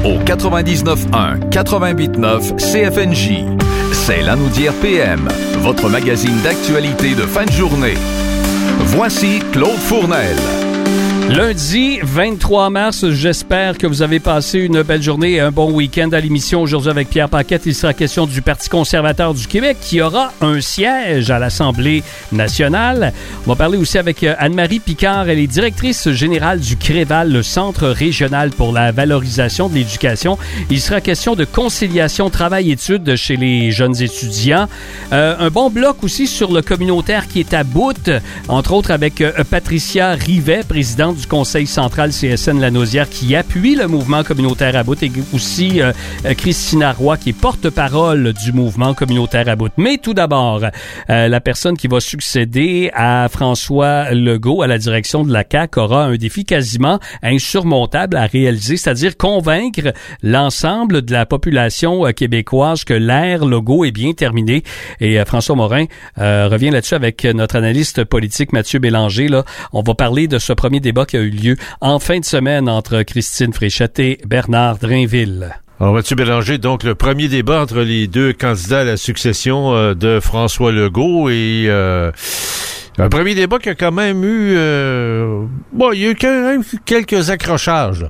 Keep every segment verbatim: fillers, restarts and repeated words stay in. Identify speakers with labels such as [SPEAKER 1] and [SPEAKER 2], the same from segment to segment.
[SPEAKER 1] au quatre-vingt-dix-neuf un quatre-vingt-huit neuf C F N J. C'est l'Anaudière P M, votre magazine d'actualité de fin de journée. Voici Claude Fournel.
[SPEAKER 2] Lundi vingt-trois mars, j'espère que vous avez passé une belle journée et un bon week-end à l'émission. Aujourd'hui avec Pierre Paquette, il sera question du Parti conservateur du Québec qui aura un siège à l'Assemblée nationale. On va parler aussi avec Anne-Marie Picard, elle est directrice générale du CREVAL, le Centre régional pour la valorisation de l'éducation. Il sera question de conciliation travail-études chez les jeunes étudiants. Euh, un bon bloc aussi sur le communautaire qui est à bout, entre autres avec euh, Patricia Rivet, présidente du Conseil central C S N Lanaudière qui appuie le mouvement communautaire à bout, et aussi euh, Christina Roy qui est porte-parole du mouvement communautaire à bout. Mais tout d'abord, euh, la personne qui va succéder à François Legault à la direction de la C A Q aura un défi quasiment insurmontable à réaliser, c'est-à-dire convaincre l'ensemble de la population euh, québécoise que l'ère Legault est bien terminée. Et euh, François Morin euh, revient là-dessus avec notre analyste politique Mathieu Bélanger. Là, on va parler de ce premier débat qui a eu lieu en fin de semaine entre Christine Fréchette et Bernard Drainville.
[SPEAKER 3] Alors, Mathieu Bélanger, donc le premier débat entre les deux candidats à la succession euh, de François Legault et euh, un premier débat qui a quand même eu euh, bon, il y a eu quand même quelques accrochages.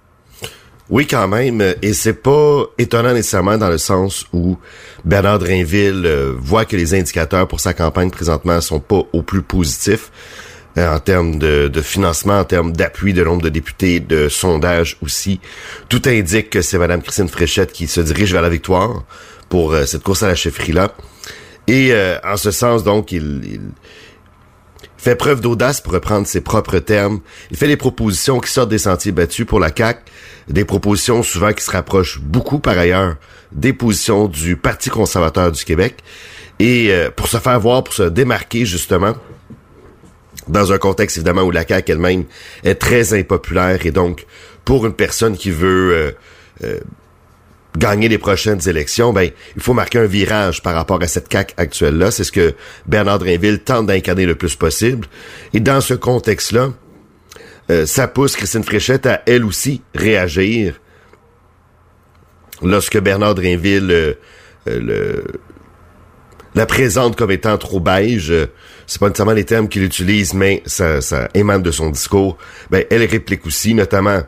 [SPEAKER 4] Oui, quand même, et c'est pas étonnant nécessairement dans le sens où Bernard Drainville euh, voit que les indicateurs pour sa campagne présentement sont pas au plus positifs. En termes de, de financement, en termes d'appui, de nombre de députés, de sondage aussi. Tout indique que c'est Mme Christine Fréchette qui se dirige vers la victoire pour euh, cette course à la chefferie-là. Et euh, en ce sens, donc, il, il fait preuve d'audace, pour reprendre ses propres termes. Il fait des propositions qui sortent des sentiers battus pour la C A Q, des propositions souvent qui se rapprochent beaucoup, par ailleurs, des positions du Parti conservateur du Québec. Et euh, pour se faire voir, pour se démarquer, justement, dans un contexte, évidemment, où la C A Q elle-même est très impopulaire et donc, pour une personne qui veut euh, euh, gagner les prochaines élections, ben il faut marquer un virage par rapport à cette C A Q actuelle-là. C'est ce que Bernard Drainville tente d'incarner le plus possible. Et dans ce contexte-là, euh, ça pousse Christine Fréchette à, elle aussi, réagir lorsque Bernard Drainville euh, euh, le... la présente comme étant trop beige, euh, c'est pas nécessairement les termes qu'il utilise, mais ça, ça émane de son discours. Ben, elle réplique aussi, notamment,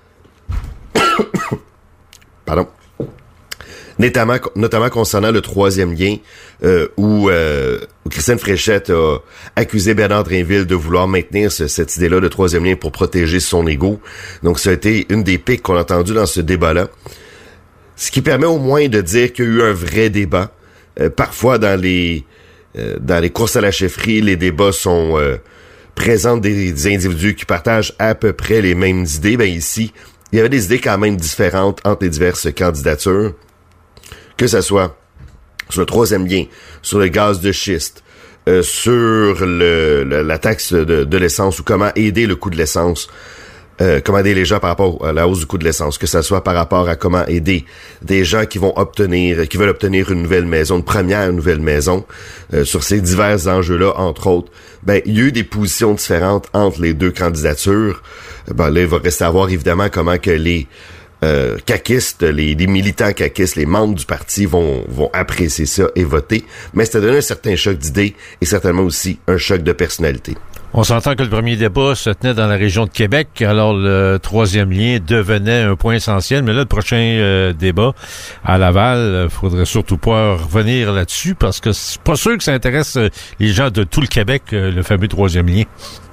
[SPEAKER 4] pardon, notamment, notamment concernant le troisième lien, euh, où, euh, où Christine Fréchette a accusé Bernard Drainville de vouloir maintenir ce, cette idée-là de troisième lien pour protéger son ego. Donc, ça a été une des piques qu'on a entendues dans ce débat-là. Ce qui permet au moins de dire qu'il y a eu un vrai débat. Euh, parfois, dans les euh, dans les courses à la chefferie, les débats sont euh, présentent des, des individus qui partagent à peu près les mêmes idées. Ben ici, il y avait des idées quand même différentes entre les diverses candidatures, que ça soit sur le troisième lien, sur le gaz de schiste, euh, sur le, le la taxe de, de l'essence ou comment aider le coût de l'essence. Euh, comment aider les gens par rapport à la hausse du coût de l'essence, que ça soit par rapport à comment aider des gens qui vont obtenir, qui veulent obtenir une nouvelle maison, une première nouvelle maison, euh, sur ces divers enjeux-là, entre autres. Ben, il y a eu des positions différentes entre les deux candidatures. Ben, là, il va rester à voir, évidemment, comment que les euh, caquistes, les, les militants caquistes, les membres du parti vont, vont apprécier ça et voter. Mais ça donne un certain choc d'idées et certainement aussi un choc de personnalité.
[SPEAKER 3] On s'entend que le premier débat se tenait dans la région de Québec, alors le troisième lien devenait un point essentiel, mais là, le prochain euh, débat à Laval, il faudrait surtout pas revenir là-dessus, parce que c'est pas sûr que ça intéresse les gens de tout le Québec, euh, le fameux troisième lien.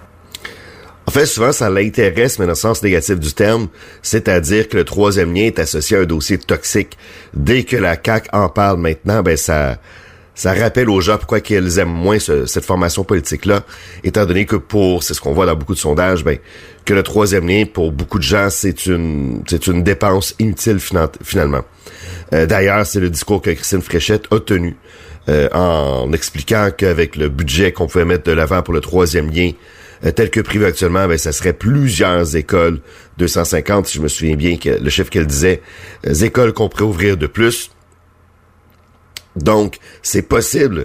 [SPEAKER 4] En fait, souvent, ça l'intéresse, mais dans le sens négatif du terme, c'est-à-dire que le troisième lien est associé à un dossier toxique. Dès que la C A Q en parle maintenant, ben ça... Ça rappelle aux gens pourquoi qu'ils aiment moins ce, cette formation politique-là, étant donné que pour, c'est ce qu'on voit dans beaucoup de sondages, ben, que le troisième lien, pour beaucoup de gens, c'est une, c'est une dépense inutile finalement. Euh, d'ailleurs, c'est le discours que Christine Fréchette a tenu, euh, en expliquant qu'avec le budget qu'on pouvait mettre de l'avant pour le troisième lien, euh, tel que prévu actuellement, ben, ça serait plusieurs écoles, deux cent cinquante, si je me souviens bien, que le chiffre qu'elle disait, euh, écoles qu'on pourrait ouvrir de plus. Donc, c'est possible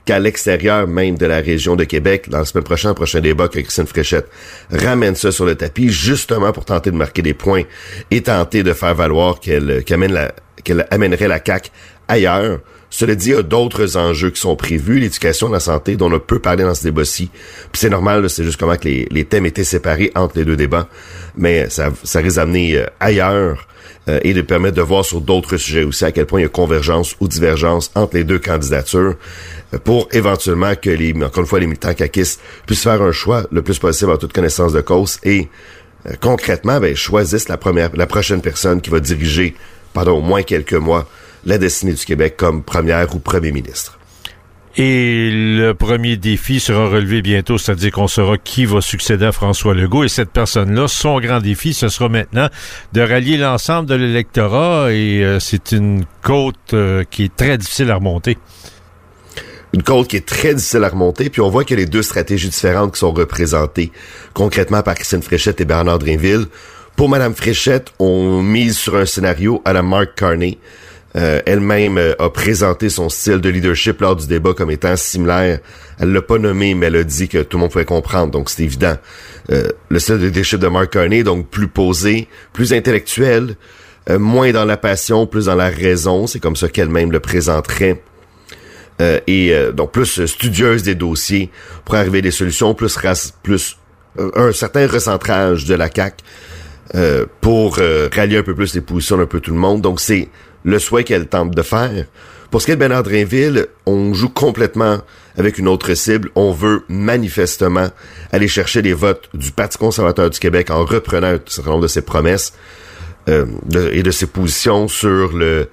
[SPEAKER 4] qu'à l'extérieur même de la région de Québec, dans la semaine prochaine, le prochain débat, que Christine Fréchette ramène ça sur le tapis, justement pour tenter de marquer des points et tenter de faire valoir qu'elle, qu'elle, amène la, qu'elle amènerait la C A Q ailleurs. Cela dit, il y a d'autres enjeux qui sont prévus, l'éducation, la santé, dont on a peu parlé dans ce débat-ci. Puis c'est normal, là, c'est juste comment que les, les thèmes étaient séparés entre les deux débats, mais ça, ça risque d'amener euh, ailleurs euh, et de permettre de voir sur d'autres sujets aussi à quel point il y a convergence ou divergence entre les deux candidatures euh, pour éventuellement que les, encore une fois, les militants caquistes puissent faire un choix le plus possible en toute connaissance de cause et euh, concrètement, ben, choisissent la première, la prochaine personne qui va diriger pendant au moins quelques mois la destinée du Québec comme première ou premier ministre.
[SPEAKER 3] Et le premier défi sera relevé bientôt, c'est-à-dire qu'on saura qui va succéder à François Legault. Et cette personne-là, son grand défi, ce sera maintenant de rallier l'ensemble de l'électorat. Et euh, c'est une côte euh, qui est très difficile à remonter.
[SPEAKER 4] Une côte qui est très difficile à remonter, puis on voit qu'il y a les deux stratégies différentes qui sont représentées concrètement par Christine Fréchette et Bernard Drinville. Pour Mme Fréchette, on mise sur un scénario à la Mark Carney. Euh, elle-même euh, a présenté son style de leadership lors du débat comme étant similaire. Elle l'a pas nommé, mais elle a dit que tout le monde pouvait comprendre, donc c'est évident. Euh, le style de leadership de Mark Carney, donc plus posé, plus intellectuel, euh, moins dans la passion, plus dans la raison. C'est comme ça qu'elle-même le présenterait. Euh, et euh, donc plus studieuse des dossiers pour arriver à des solutions, plus race, plus euh, un certain recentrage de la C A Q euh, pour euh, rallier un peu plus les positions d'un peu tout le monde. Donc c'est le souhait qu'elle tente de faire. Pour ce qui est de Bernard Drinville, on joue complètement avec une autre cible. On veut manifestement aller chercher les votes du Parti conservateur du Québec en reprenant un certain nombre de ses promesses euh, de, et de ses positions sur le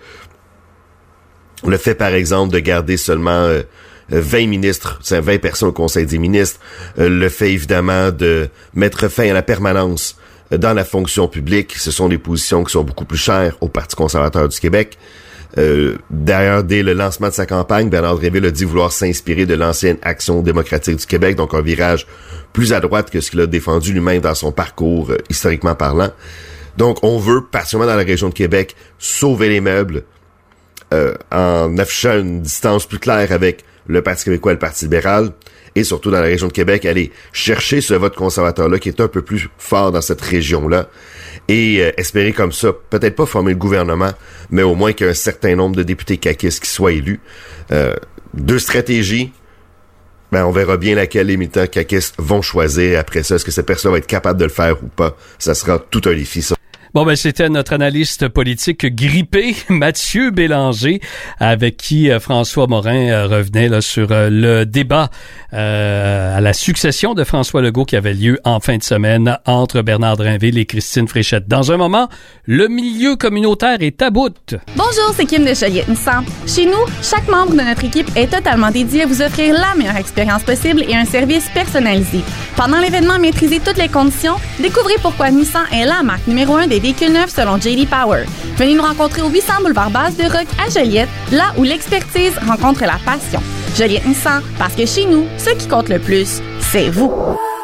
[SPEAKER 4] le fait, par exemple, de garder seulement euh, vingt ministres, c'est vingt personnes au Conseil des ministres, euh, le fait, évidemment, de mettre fin à la permanence dans la fonction publique. Ce sont des positions qui sont beaucoup plus chères au Parti conservateur du Québec. Euh, d'ailleurs, dès le lancement de sa campagne, Bernard Drinville a dit vouloir s'inspirer de l'ancienne Action démocratique du Québec, donc un virage plus à droite que ce qu'il a défendu lui-même dans son parcours, euh, historiquement parlant. Donc, on veut, particulièrement dans la région de Québec, sauver les meubles euh, en affichant une distance plus claire avec le Parti québécois et le Parti libéral, et surtout dans la région de Québec, aller chercher ce vote conservateur-là qui est un peu plus fort dans cette région-là et euh, espérer comme ça, peut-être pas former le gouvernement, mais au moins qu'il y ait un certain nombre de députés caquistes qui soient élus. Euh, deux stratégies, ben on verra bien laquelle les militants caquistes vont choisir après ça. Est-ce que cette personne va être capable de le faire ou pas? Ça sera tout un défi, ça.
[SPEAKER 2] Bon, ben c'était notre analyste politique grippé, Mathieu Bélanger, avec qui euh, François Morin euh, revenait là, sur euh, le débat euh, à la succession de François Legault qui avait lieu en fin de semaine entre Bernard Drinville et Christine Fréchette. Dans un moment, le milieu communautaire est à bout.
[SPEAKER 5] Bonjour, c'est Kim de Joliette Nissan. Chez nous, chaque membre de notre équipe est totalement dédié à vous offrir la meilleure expérience possible et un service personnalisé. Pendant l'événement, maîtrisez toutes les conditions. Découvrez pourquoi Nissan est la marque numéro un des véhicules neufs selon J D Power. Venez nous rencontrer au huit cents boulevard Base de Roc à Joliette, là où l'expertise rencontre la passion. Joliette Nissan, parce que chez nous, ce qui compte le plus, c'est vous.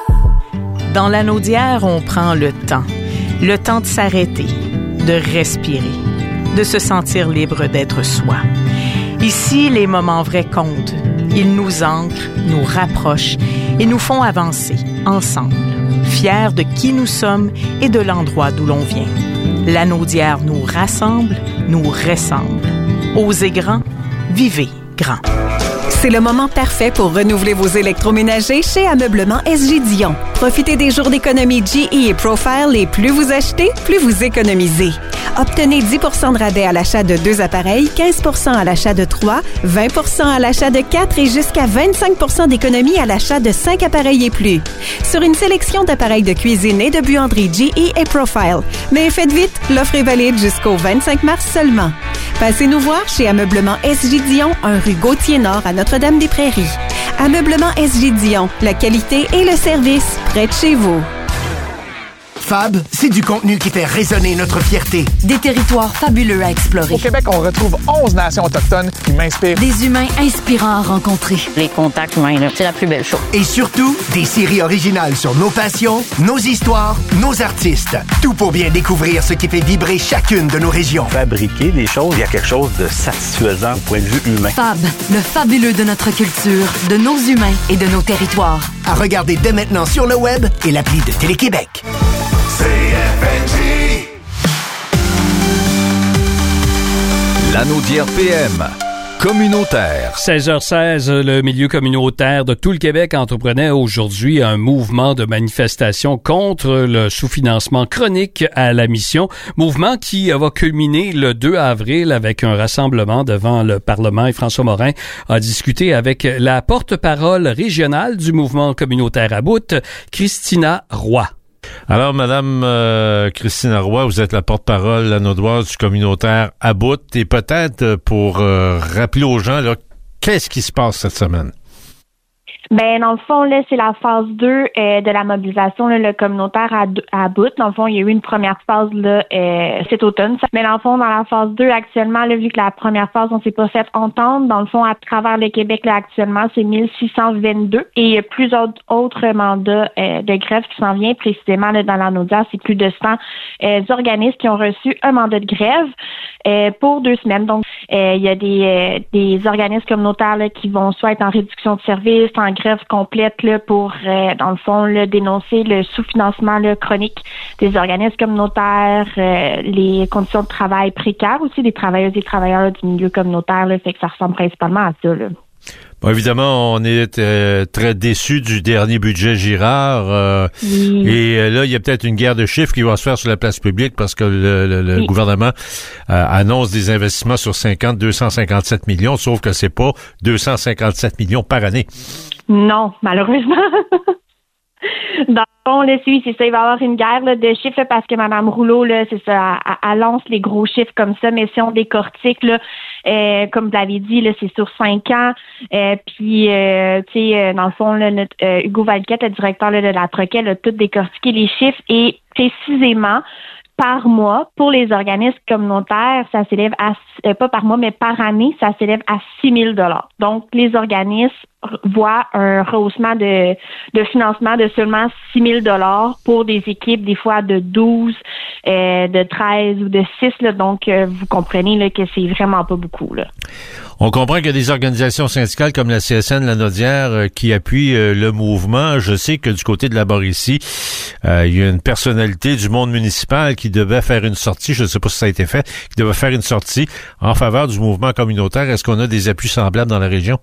[SPEAKER 6] Dans l'anneau d'hier, on prend le temps. Le temps de s'arrêter, de respirer, de se sentir libre d'être soi. Ici, les moments vrais comptent. Ils nous ancrent, nous rapprochent et nous font avancer, ensemble, fiers de qui nous sommes et de l'endroit d'où l'on vient. L'anneau d'hier nous rassemble, nous ressemble. Osez grand, vivez grand.
[SPEAKER 7] C'est le moment parfait pour renouveler vos électroménagers chez Ameublement S G Dion. Profitez des jours d'économie G E et Profile et plus vous achetez, plus vous économisez. Obtenez dix pour cent de rabais à l'achat de deux appareils, quinze pour cent à l'achat de trois, vingt pour cent à l'achat de quatre et jusqu'à vingt-cinq pour cent d'économie à l'achat de cinq appareils et plus. Sur une sélection d'appareils de cuisine et de buanderie G E et Profile. Mais faites vite, l'offre est valide jusqu'au vingt-cinq mars seulement. Passez nous voir chez Ameublement S G Dion, un rue Gauthier-Nord à Notre-Dame-des-Prairies. Ameublement S G Dion, la qualité et le service près de chez vous.
[SPEAKER 8] Fab, c'est du contenu qui fait résonner notre fierté.
[SPEAKER 9] Des territoires fabuleux à explorer.
[SPEAKER 10] Au Québec, on retrouve onze nations autochtones qui m'inspirent.
[SPEAKER 9] Des humains inspirants à rencontrer.
[SPEAKER 11] Les contacts humains, là, c'est la plus belle chose.
[SPEAKER 8] Et surtout, des séries originales sur nos passions, nos histoires, nos artistes. Tout pour bien découvrir ce qui fait vibrer chacune de nos régions.
[SPEAKER 12] Fabriquer des choses, il y a quelque chose de satisfaisant au point de vue humain.
[SPEAKER 9] Fab, le fabuleux de notre culture, de nos humains et de nos territoires.
[SPEAKER 8] À regarder dès maintenant sur le web et l'appli de Télé-Québec.
[SPEAKER 1] C F N J. Lanaudière P M. Communautaire.
[SPEAKER 2] seize heures seize, le milieu communautaire de tout le Québec entreprenait aujourd'hui un mouvement de manifestation contre le sous-financement chronique à la mission. Mouvement qui va culminer le deux avril avec un rassemblement devant le Parlement. Et François Morin a discuté avec la porte-parole régionale du mouvement communautaire à Bout, Christina Roy.
[SPEAKER 3] Alors, Madame euh, Christina Roy, vous êtes la porte-parole lanaudoise du communautaire à Bout. Et peut-être pour euh, rappeler aux gens, là, qu'est-ce qui se passe cette semaine?
[SPEAKER 13] Ben dans le fond, là, c'est la phase deux euh, de la mobilisation, là, le communautaire à, à Bout. Dans le fond, il y a eu une première phase là, euh, cet automne. Mais dans le fond, dans la phase deux, actuellement, là, vu que la première phase, on s'est pas fait entendre, dans le fond, à travers le Québec, là, actuellement, c'est mille six cent vingt-deux. Et il y a plusieurs autres mandats euh, de grève qui s'en viennent. Précisément, là, dans la Naudière, c'est plus de cent euh, organismes qui ont reçu un mandat de grève euh, pour deux semaines. Donc, euh, il y a des, euh, des organismes communautaires là, qui vont soit être en réduction de services, en grève complète là, pour, euh, dans le fond, là, dénoncer le sous-financement là, chronique des organismes communautaires, euh, les conditions de travail précaires aussi des travailleuses et travailleurs là, du milieu communautaire. Là, fait que ça ressemble principalement à ça. Là.
[SPEAKER 3] Bon, évidemment, on est euh, très déçus du dernier budget Girard. Euh,
[SPEAKER 13] oui.
[SPEAKER 3] Et euh, là, il y a peut-être une guerre de chiffres qui va se faire sur la place publique parce que le, le, le
[SPEAKER 13] oui.
[SPEAKER 3] gouvernement euh, annonce des investissements sur cinquante, deux cent cinquante-sept millions, sauf que c'est pas deux cent cinquante-sept millions par année.
[SPEAKER 13] Non, malheureusement. Dans le fond, là, oui, c'est ça, il va y avoir une guerre là, de chiffres là, parce que Mme Rouleau, là, c'est ça, elle, elle lance les gros chiffres comme ça, mais si on décortique, là, euh, comme vous l'avez dit, là, c'est sur cinq ans. Euh, puis, euh, tu sais, euh, dans le fond, là, notre, euh, Hugo Valquette, le directeur là, de la Troquelle, a tout décortiqué les chiffres et précisément par mois, pour les organismes communautaires, ça s'élève à, euh, pas par mois, mais par année, ça s'élève à six mille dollars. Donc, les organismes voient un rehaussement de, de financement de seulement six mille dollars pour des équipes, des fois de douze, euh, de treize ou de six. Là, donc, euh, vous comprenez là, que c'est vraiment pas beaucoup. Là.
[SPEAKER 3] On comprend qu'il y a des organisations syndicales comme la C S N, la Naudière, euh, qui appuient euh, le mouvement. Je sais que du côté de la Mauricie, euh, il y a une personnalité du monde municipal qui devait faire une sortie, je ne sais pas si ça a été fait, qui devait faire une sortie en faveur du mouvement communautaire. Est-ce qu'on a des appuis semblables dans la région?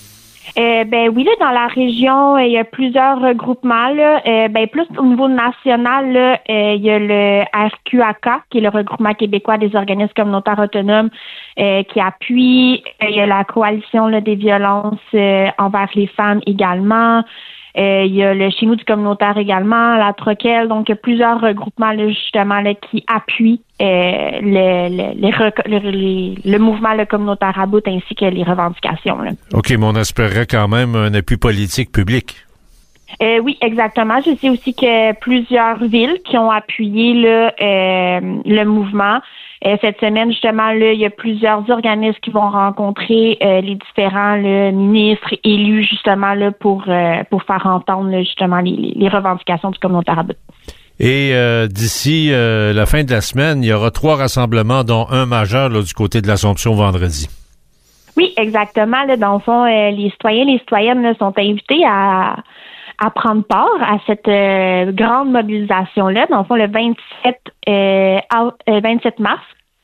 [SPEAKER 13] Euh, ben oui, là, dans la région, il y a plusieurs regroupements. Là. Euh, ben plus au niveau national, là, euh, il y a le R Q A K, qui est le regroupement québécois des organismes communautaires autonomes, euh, qui appuie. Il y a la coalition là, des violences euh, envers les femmes également. Euh, il y a le Chez nous du communautaire également, la Troquelle. Donc, il y a plusieurs regroupements là, justement là, qui appuient euh, le, le, les rec- le, les, le mouvement le communautaire à Bout ainsi que les revendications. Là.
[SPEAKER 3] OK, mais on espérerait quand même un appui politique public.
[SPEAKER 13] Euh, oui, exactement. Je sais aussi que plusieurs villes qui ont appuyé là, euh, le mouvement. Euh, cette semaine, justement, là, il y a plusieurs organismes qui vont rencontrer euh, les différents là, ministres élus, justement, là, pour euh, pour faire entendre là, justement les, les revendications du communautaire à Bout.
[SPEAKER 3] Et euh, d'ici euh, la fin de la semaine, il y aura trois rassemblements, dont un majeur là, du côté de l'Assomption vendredi. Oui, exactement. Là, dans le fond, euh, les citoyens et les citoyennes là, sont invités à à prendre part à cette euh, grande mobilisation-là. Dans le fond, le vingt-sept, euh, euh, vingt-sept mars,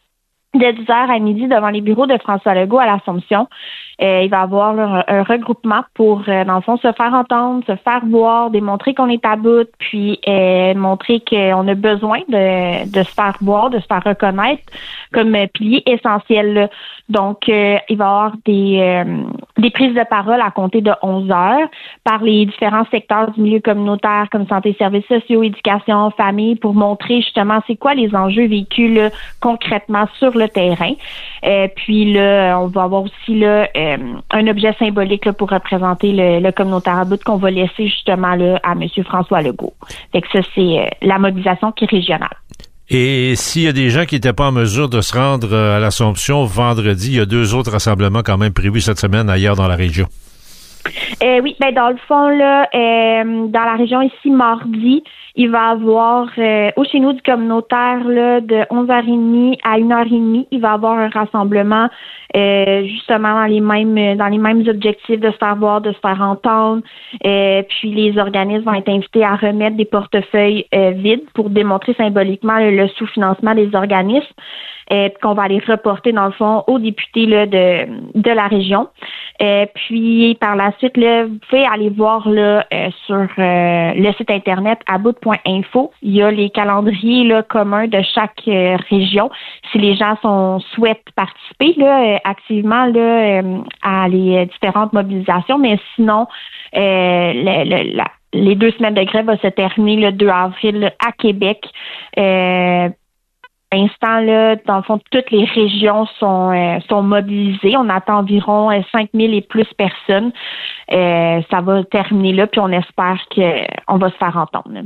[SPEAKER 3] de dix heures à midi, devant les bureaux de François Legault à l'Assomption. Euh, il va y avoir là, un, un regroupement pour, euh, dans le fond, se faire entendre, se faire voir, démontrer qu'on est à bout, puis euh, montrer qu'on a besoin de, de se faire voir, de se faire reconnaître
[SPEAKER 13] comme euh, pilier essentiel. Là. Donc, euh, il va y avoir des, euh, des prises de parole à compter de onze heures par les différents secteurs du milieu communautaire comme santé, services sociaux, éducation, famille, pour montrer justement c'est quoi les enjeux vécus là, concrètement sur le terrain. Euh, puis là, on va avoir aussi là, euh, un objet symbolique là, pour représenter le, le communautaire à bout qu'on va laisser justement là, à M. François Legault. Fait que ça, c'est euh, la mobilisation qui est régionale.
[SPEAKER 3] Et s'il y a des gens qui n'étaient pas en mesure de se rendre à l'Assomption vendredi, il y a deux autres rassemblements quand même prévus cette semaine ailleurs dans la région.
[SPEAKER 13] Euh, oui, ben dans le fond, là, euh, dans la région ici, mardi, il va y avoir euh, au chez nous du communautaire là, de onze heures trente à une heure trente, il va y avoir un rassemblement euh, justement dans les mêmes dans les mêmes objectifs de se faire voir, de se faire entendre. Euh, puis les organismes vont être invités à remettre des portefeuilles euh, vides pour démontrer symboliquement le, le sous-financement des organismes. Euh, qu'on va aller reporter dans le fond aux députés là, de, de la région. Euh, puis par la suite, là, vous pouvez aller voir là, euh, sur euh, le site internet about point info. Il y a les calendriers là, communs de chaque euh, région. Si les gens sont souhaitent participer là, euh, activement là, euh, à les différentes mobilisations, mais sinon, euh, le, le, la, les deux semaines de grève vont se terminer le deux avril là, à Québec. Euh, L'instant, là, dans le fond, toutes les régions sont euh, sont mobilisées. On attend environ euh, cinq mille et plus personnes. Euh, ça va terminer là, puis on espère qu'on va se faire entendre.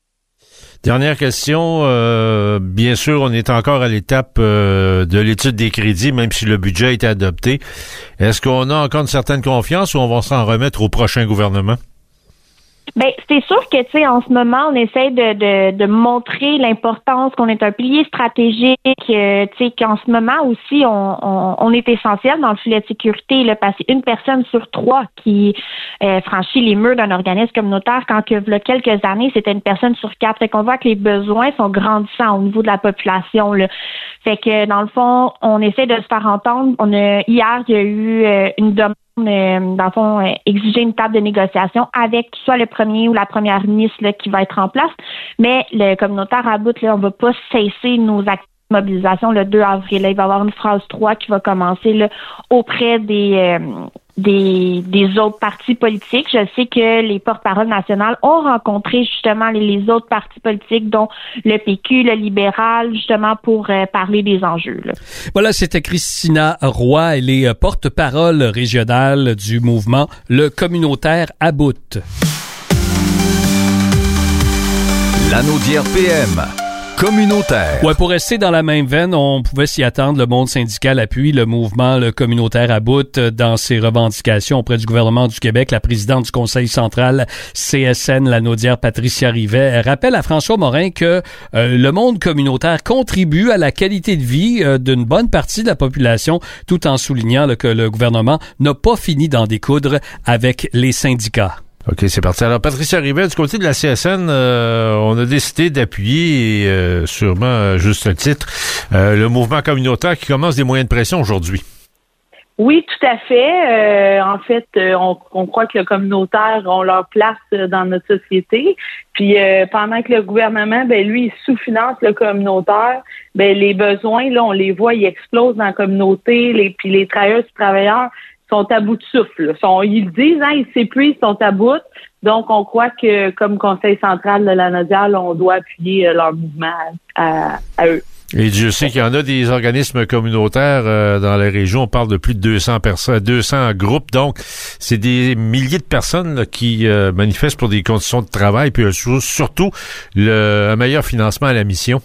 [SPEAKER 3] Dernière question. Euh, bien sûr, on est encore à l'étape euh, de l'étude des crédits, même si le budget a été adopté. Est-ce qu'on a encore une certaine confiance ou on va s'en remettre au prochain gouvernement?
[SPEAKER 13] Ben, c'est sûr que, tu sais, en ce moment, on essaie de, de, de montrer l'importance qu'on est un pilier stratégique, euh, tu sais, qu'en ce moment aussi, on, on, on est essentiel dans le filet de sécurité, là, parce qu'une personne sur trois qui euh, franchit les murs d'un organisme communautaire, quand que, il y a quelques années, c'était une personne sur quatre. Fait qu'on voit que les besoins sont grandissants au niveau de la population, là. Fait que, dans le fond, on essaie de se faire entendre. On a, hier, il y a eu euh, une demande Euh, dans le fond, euh, exiger une table de négociation avec soit le premier ou la première ministre là, qui va être en place. Mais le communautaire à bout, là, on va pas cesser nos actions de mobilisation le deux avril. Là, il va y avoir une phase trois qui va commencer là, auprès des, euh, des des autres partis politiques. Je sais que les porte-paroles nationales ont rencontré justement les, les autres partis politiques, dont le P Q, le libéral, justement pour euh, parler des enjeux. Là.
[SPEAKER 2] Voilà, c'était Christina Roy. Elle est porte-parole régionale du mouvement Le Communautaire à bout.
[SPEAKER 1] Lanaudière P M. Communautaire.
[SPEAKER 2] Ouais, pour rester dans la même veine, on pouvait s'y attendre. Le monde syndical appuie le mouvement le communautaire à bout dans ses revendications auprès du gouvernement du Québec. La présidente du Conseil central C S N, Lanaudière, Patricia Rivet, rappelle à François Morin que euh, le monde communautaire contribue à la qualité de vie euh, d'une bonne partie de la population, tout en soulignant là, que le gouvernement n'a pas fini d'en découdre avec les syndicats.
[SPEAKER 3] OK, c'est parti. Alors, Patricia Rivet, du côté de la C S N, euh, on a décidé d'appuyer, et, euh, sûrement à juste titre, euh, le mouvement communautaire qui commence des moyens de pression aujourd'hui.
[SPEAKER 14] Oui, tout à fait. Euh, en fait, euh, on, on croit que le communautaire ont leur place dans notre société. Puis euh, pendant que le gouvernement, ben lui, il sous-finance le communautaire, ben les besoins, là, on les voit, ils explosent dans la communauté. Les, puis les travailleurs et travailleurs sont à bout de souffle. Sont, ils le disent, hein, ils s'épuisent, ils sont à bout. Donc, on croit que, comme Conseil central de la Lanaudière, on doit appuyer euh, leur mouvement à, à, à eux.
[SPEAKER 3] Et Dieu sait qu'il y en a des organismes communautaires euh, dans la région. On parle de plus de deux cents personnes, deux cents groupes. Donc, c'est des milliers de personnes là, qui euh, manifestent pour des conditions de travail, puis euh, surtout le, un meilleur financement à la mission.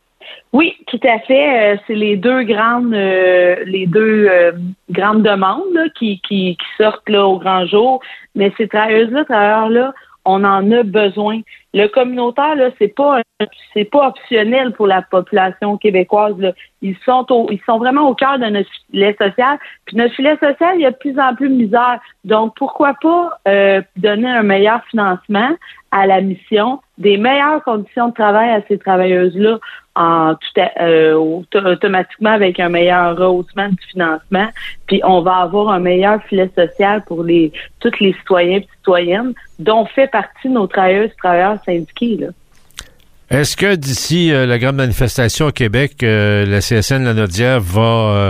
[SPEAKER 14] Oui, tout à fait. Euh, c'est les deux grandes, euh, les deux euh, grandes demandes là, qui, qui, qui sortent là au grand jour. Mais ces travailleuses-là, travailleurs-là, on en a besoin. Le communautaire, là, c'est pas, c'est pas optionnel pour la population québécoise. Là. Ils sont, au, ils sont vraiment au cœur de notre filet social. Puis notre filet social, il y a de plus en plus de misère. Donc pourquoi pas euh, donner un meilleur financement à la mission, des meilleures conditions de travail à ces travailleuses-là, en tout à, euh, automatiquement avec un meilleur rehaussement du financement, puis on va avoir un meilleur filet social pour les tous les citoyens et citoyennes, dont fait partie nos travailleuses et travailleurs syndiqués. Là.
[SPEAKER 3] Est-ce que d'ici euh, la grande manifestation au Québec, euh, la C S N Lanaudière va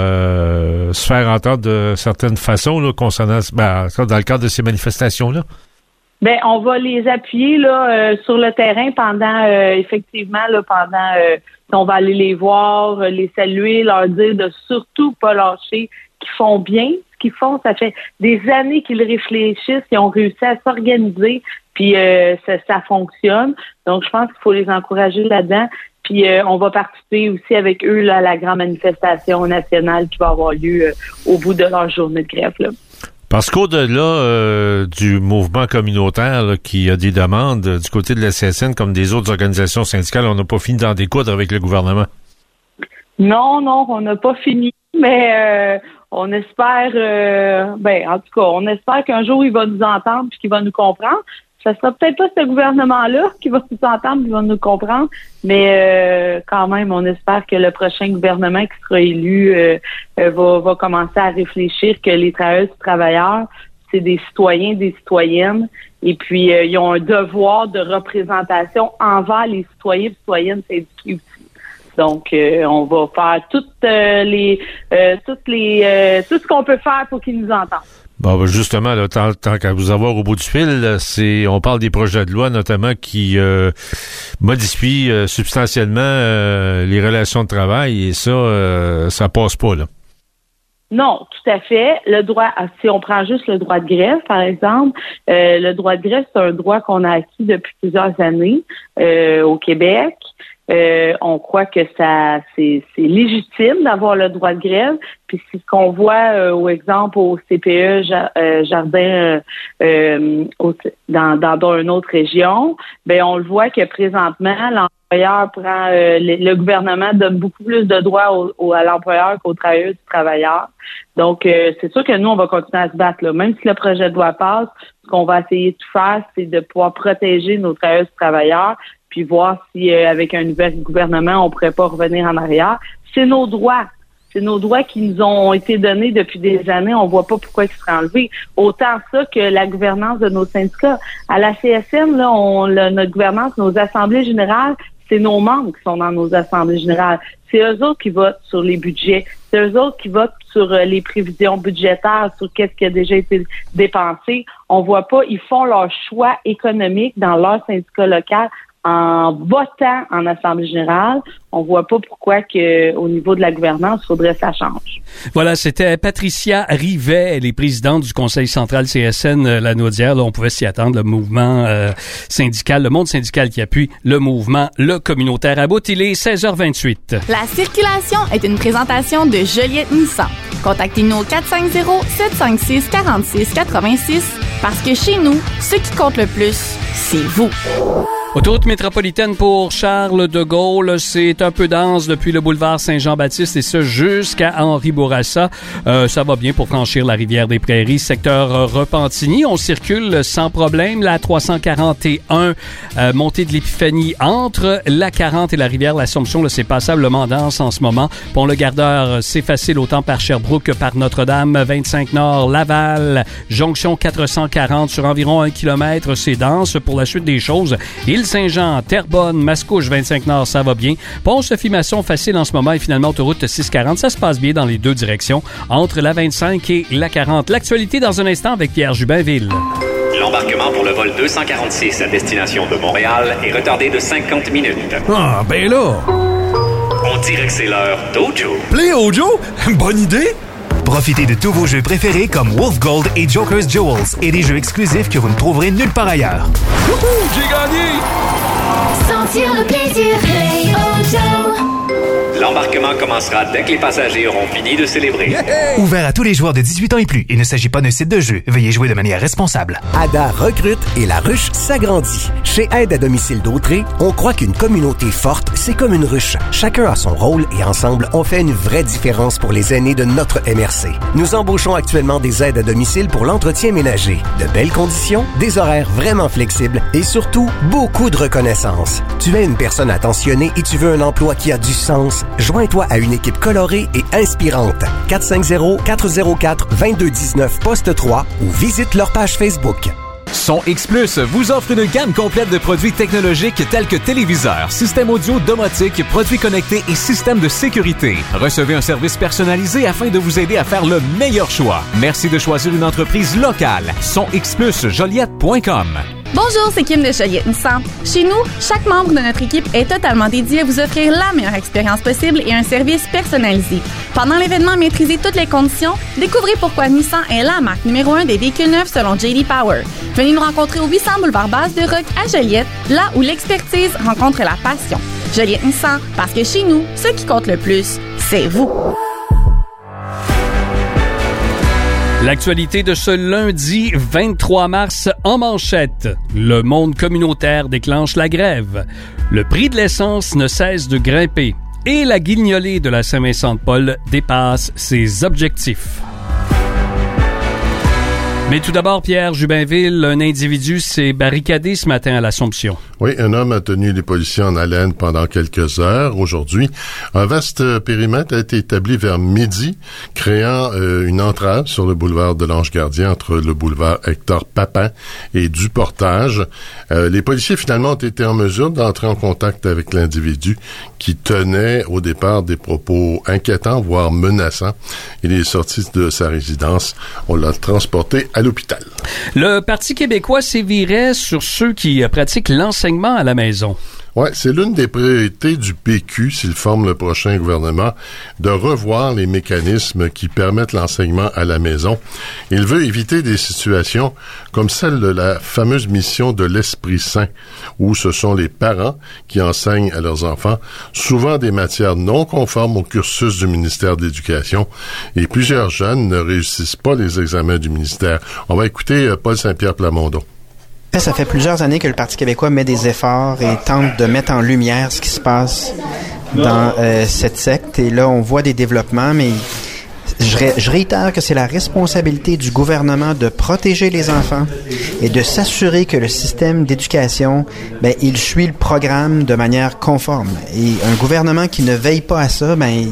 [SPEAKER 3] euh, se faire entendre de certaines façons là, concernant ben, dans le cadre de ces manifestations-là?
[SPEAKER 14] Ben, on va les appuyer là euh, sur le terrain pendant euh, effectivement là pendant euh, on va aller les voir, les saluer, leur dire de surtout pas lâcher, qu'ils font bien ce qu'ils font. Ça fait des années qu'ils réfléchissent, ils ont réussi à s'organiser, puis euh, ça, ça fonctionne. Donc je pense qu'il faut les encourager là-dedans. Puis euh, on va participer aussi avec eux là à la grande manifestation nationale qui va avoir lieu euh, au bout de leur journée de grève là.
[SPEAKER 3] Parce qu'au-delà euh, du mouvement communautaire là, qui a des demandes euh, du côté de la C S N comme des autres organisations syndicales, on n'a pas fini d'en découdre avec le gouvernement.
[SPEAKER 14] Non, non, on n'a pas fini, mais euh, on espère, euh, ben en tout cas, on espère qu'un jour il va nous entendre puis qu'il va nous comprendre. Ça sera peut-être pas ce gouvernement-là qui va nous entendre, qui va nous comprendre, mais euh, quand même, on espère que le prochain gouvernement qui sera élu euh, euh, va, va commencer à réfléchir que les travailleuses et travailleurs, c'est des citoyens, des citoyennes, et puis euh, ils ont un devoir de représentation envers les citoyens et citoyennes syndiqués aussi. Donc, euh, on va faire toutes euh, les, euh, toutes les, euh, tout ce qu'on peut faire pour qu'ils nous entendent.
[SPEAKER 3] Bon, ben justement, là, tant, tant qu'à vous avoir au bout du fil, c'est, on parle des projets de loi notamment qui euh, modifient euh, substantiellement euh, les relations de travail et ça, euh, ça passe pas là.
[SPEAKER 14] Non, tout à fait. Le droit, si on prend juste le droit de grève, par exemple, euh, le droit de grève, c'est un droit qu'on a acquis depuis plusieurs années euh, au Québec. Euh, on croit que ça c'est, c'est légitime d'avoir le droit de grève. Puis c'est ce qu'on voit euh, au exemple au C P E euh, Jardin euh, euh, au, dans, dans dans une autre région, ben on le voit que présentement l'employeur prend euh, le, le gouvernement donne beaucoup plus de droits au, au, à l'employeur qu'aux travailleurs du travailleur. Donc euh, c'est sûr que nous on va continuer à se battre là, même si le projet de loi passe. Ce qu'on va essayer de faire, c'est de pouvoir protéger nos travailleurs et travailleurs. Puis voir si, euh, avec un nouvel gouvernement, on pourrait pas revenir en arrière. C'est nos droits. C'est nos droits qui nous ont été donnés depuis des années. On voit pas pourquoi ils seraient enlevés. Autant ça que la gouvernance de nos syndicats. À la C S N, là, on, le, notre gouvernance, nos assemblées générales, c'est nos membres qui sont dans nos assemblées générales. C'est eux autres qui votent sur les budgets. C'est eux autres qui votent sur euh, les prévisions budgétaires, sur qu'est-ce qui a déjà été dépensé. On voit pas, ils font leur choix économique dans leur syndicat local en votant en Assemblée générale. On voit pas pourquoi que au niveau de la gouvernance, il faudrait que ça change.
[SPEAKER 2] Voilà, c'était Patricia Rivet, elle est présidente du Conseil central C S N Lanaudière. Là, on pouvait s'y attendre, le mouvement euh, syndical, le monde syndical qui appuie le mouvement, le communautaire à bout. Il est seize heures vingt-huit.
[SPEAKER 5] La circulation est une présentation de Joliette Nissan. Contactez-nous au quatre cinq zéro, sept cinq six, quatre six huit six parce que chez nous, ce qui compte le plus, c'est vous.
[SPEAKER 2] Autoroute métropolitaine pour Charles de Gaulle, c'est un peu dense depuis le boulevard Saint-Jean-Baptiste et ce jusqu'à Henri-Bourassa. Euh, ça va bien pour franchir la rivière des Prairies, secteur Repentigny. On circule sans problème. La trois cent quarante et un, euh, montée de l'Épiphanie entre la quarante et la rivière l'Assomption. Là, c'est passablement dense en ce moment. Pont le Gardeur, c'est facile autant par Sherbrooke que par Notre-Dame. vingt-cinq Nord, Laval, jonction quatre cent quarante sur environ un kilomètre. C'est dense pour la suite des choses. Île-Saint-Jean, Terrebonne, Mascouche, vingt-cinq Nord, ça va bien. Pont-Sophie-Masson, facile en ce moment et finalement autoroute six cent quarante, ça se passe bien dans les deux directions, entre la vingt-cinq et la quarante. L'actualité dans un instant avec Pierre Jubinville.
[SPEAKER 15] L'embarquement pour le vol deux cent quarante-six à destination de Montréal est retardé de cinquante minutes.
[SPEAKER 16] Ah, ben là!
[SPEAKER 15] On dirait que c'est l'heure d'Ojo.
[SPEAKER 16] Play Ojo? Bonne idée!
[SPEAKER 8] Profitez de tous vos jeux préférés comme Wolf Gold et Joker's Jewels et des jeux exclusifs que vous ne trouverez nulle part ailleurs.
[SPEAKER 16] Wouhou! J'ai gagné!
[SPEAKER 17] Sentir le plaisir, Play Ojo.
[SPEAKER 15] L'embarquement commencera dès que les passagers auront fini de célébrer.
[SPEAKER 8] Yeah! Ouvert à tous les joueurs de dix-huit ans et plus. Il ne s'agit pas d'un site de jeu. Veuillez jouer de manière responsable.
[SPEAKER 18] Ada recrute et la ruche s'agrandit. Chez Aide à domicile d'Autré, on croit qu'une communauté forte, c'est comme une ruche. Chacun a son rôle et ensemble, on fait une vraie différence pour les aînés de notre M R C. Nous embauchons actuellement des aides à domicile pour l'entretien ménager. De belles conditions, des horaires vraiment flexibles et surtout, beaucoup de reconnaissance. Tu es une personne attentionnée et tu veux un emploi qui a du sens. Joins-toi à une équipe colorée et inspirante. quatre cinq zéro, quatre zéro quatre, deux deux un neuf, poste trois ou visite leur page Facebook.
[SPEAKER 19] Son X Plus vous offre une gamme complète de produits technologiques tels que téléviseurs, systèmes audio, domotique, produits connectés et systèmes de sécurité. Recevez un service personnalisé afin de vous aider à faire le meilleur choix. Merci de choisir une entreprise locale. Son X Plus Joliette point com.
[SPEAKER 5] Bonjour, c'est Kim de Joliette Nissan. Chez nous, chaque membre de notre équipe est totalement dédié à vous offrir la meilleure expérience possible et un service personnalisé. Pendant l'événement Maîtrisez toutes les conditions, découvrez pourquoi Nissan est la marque numéro un des véhicules neufs selon J D Power. Venez nous rencontrer au huit cents boulevard Basse de Roc à Joliette, là où l'expertise rencontre la passion. Joliette Nissan, parce que chez nous, ce qui compte le plus, c'est vous.
[SPEAKER 2] L'actualité de ce lundi vingt-trois mars en manchette. Le monde communautaire déclenche la grève. Le prix de l'essence ne cesse de grimper. Et la guignolée de la Saint-Vincent-de-Paul dépasse ses objectifs. Mais tout d'abord, Pierre Jubinville, un individu s'est barricadé ce matin à l'Assomption.
[SPEAKER 20] Oui, un homme a tenu les policiers en haleine pendant quelques heures. Aujourd'hui, un vaste périmètre a été établi vers midi, créant euh, une entrave sur le boulevard de l'Ange-Gardien entre le boulevard Hector Papin et du Portage. Euh, les policiers, finalement, ont été en mesure d'entrer en contact avec l'individu qui tenait au départ des propos inquiétants, voire menaçants. Il est sorti de sa résidence. On l'a transporté à l'hôpital.
[SPEAKER 2] Le Parti québécois sévirait sur ceux qui pratiquent l'enseignement à la maison.
[SPEAKER 20] Ouais, c'est l'une des priorités du P Q, s'il forme le prochain gouvernement, de revoir les mécanismes qui permettent l'enseignement à la maison. Il veut éviter des situations comme celle de la fameuse mission de l'Esprit Saint, où ce sont les parents qui enseignent à leurs enfants, souvent des matières non conformes au cursus du ministère de l'Éducation, et plusieurs jeunes ne réussissent pas les examens du ministère. On va écouter Paul Saint-Pierre Plamondon.
[SPEAKER 21] Ça fait plusieurs années que le Parti québécois met des efforts et tente de mettre en lumière ce qui se passe dans euh, cette secte. Et là, on voit des développements, mais je, ré- je réitère que c'est la responsabilité du gouvernement de protéger les enfants et de s'assurer que le système d'éducation, ben, il suit le programme de manière conforme. Et un gouvernement qui ne veille pas à ça, ben,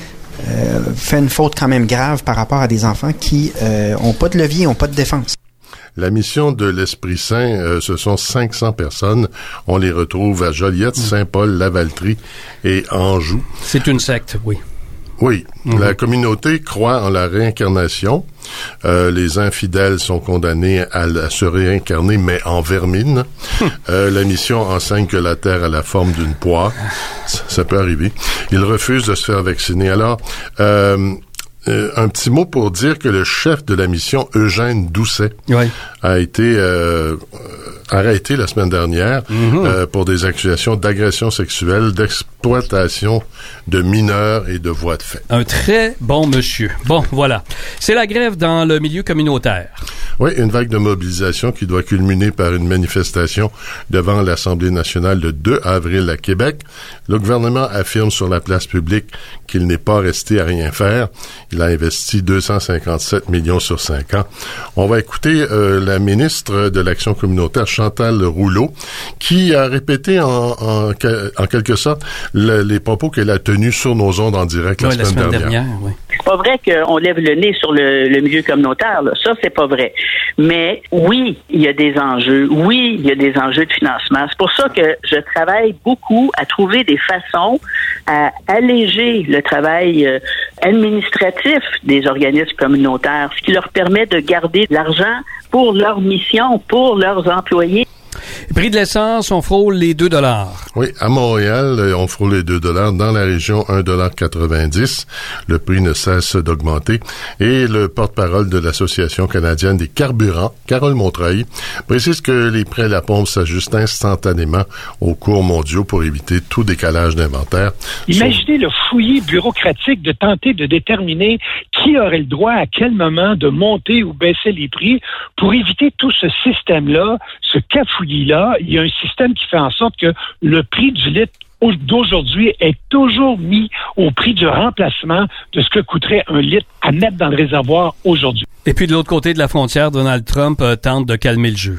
[SPEAKER 21] euh, fait une faute quand même grave par rapport à des enfants qui euh, ont pas de levier, ont pas de défense.
[SPEAKER 20] La mission de l'Esprit Saint, euh, ce sont cinq cents personnes. On les retrouve à Joliette, Saint-Paul, Lavaltrie et Anjou.
[SPEAKER 2] C'est une secte, oui.
[SPEAKER 20] Oui.
[SPEAKER 2] Mm-hmm.
[SPEAKER 20] La communauté croit en la réincarnation. Euh, les infidèles sont condamnés à, à se réincarner, mais en vermine. euh, la mission enseigne que la Terre a la forme d'une poire. Ça, ça peut arriver. Ils refusent de se faire vacciner. Alors, euh, Euh, un petit mot pour dire que le chef de la mission, Eugène Doucet,
[SPEAKER 2] oui.
[SPEAKER 20] a été euh, arrêté la semaine dernière mm-hmm. euh, pour des accusations d'agression sexuelle, d'exploitation de mineurs et de voies de fait.
[SPEAKER 2] Un très bon monsieur. Bon, voilà. C'est la grève dans le milieu communautaire.
[SPEAKER 20] Oui, une vague de mobilisation qui doit culminer par une manifestation devant l'Assemblée nationale le deux avril à Québec. Le gouvernement affirme sur la place publique qu'il n'est pas resté à rien faire. Il a investi deux cent cinquante-sept millions sur cinq ans. On va écouter euh, la ministre de l'Action communautaire, Chantal Rouleau, qui a répété en, en, en quelque sorte le, les propos qu'elle a tenus sur nos ondes en direct la,
[SPEAKER 2] oui,
[SPEAKER 20] semaine,
[SPEAKER 2] la semaine
[SPEAKER 20] dernière.
[SPEAKER 2] dernière oui.
[SPEAKER 22] C'est pas vrai qu'on lève le nez sur le, le milieu communautaire, là. Ça, c'est pas vrai. Mais oui, il y a des enjeux. Oui, il y a des enjeux de financement. C'est pour ça que je travaille beaucoup à trouver des façons à alléger le travail euh, administratif des organismes communautaires, ce qui leur permet de garder de l'argent pour leur mission, pour leurs employés.
[SPEAKER 2] Prix de l'essence, on frôle les deux dollars.
[SPEAKER 20] Oui, à Montréal, on frôle les deux dollars. Dans la région, un dollar quatre-vingt-dix. Le prix ne cesse d'augmenter. Et le porte-parole de l'Association canadienne des carburants, Carole Montreuil, précise que les prix à la pompe s'ajustent instantanément aux cours mondiaux pour éviter tout décalage d'inventaire.
[SPEAKER 23] Imaginez le fouillis bureaucratique de tenter de déterminer qui aurait le droit à quel moment de monter ou baisser les prix pour éviter tout ce système-là, ce cafouillis-là. Il y a un système qui fait en sorte que le prix du litre d'aujourd'hui est toujours mis au prix du remplacement de ce que coûterait un litre à mettre dans le réservoir aujourd'hui.
[SPEAKER 2] Et puis de l'autre côté de la frontière, Donald Trump euh, tente de calmer le jeu.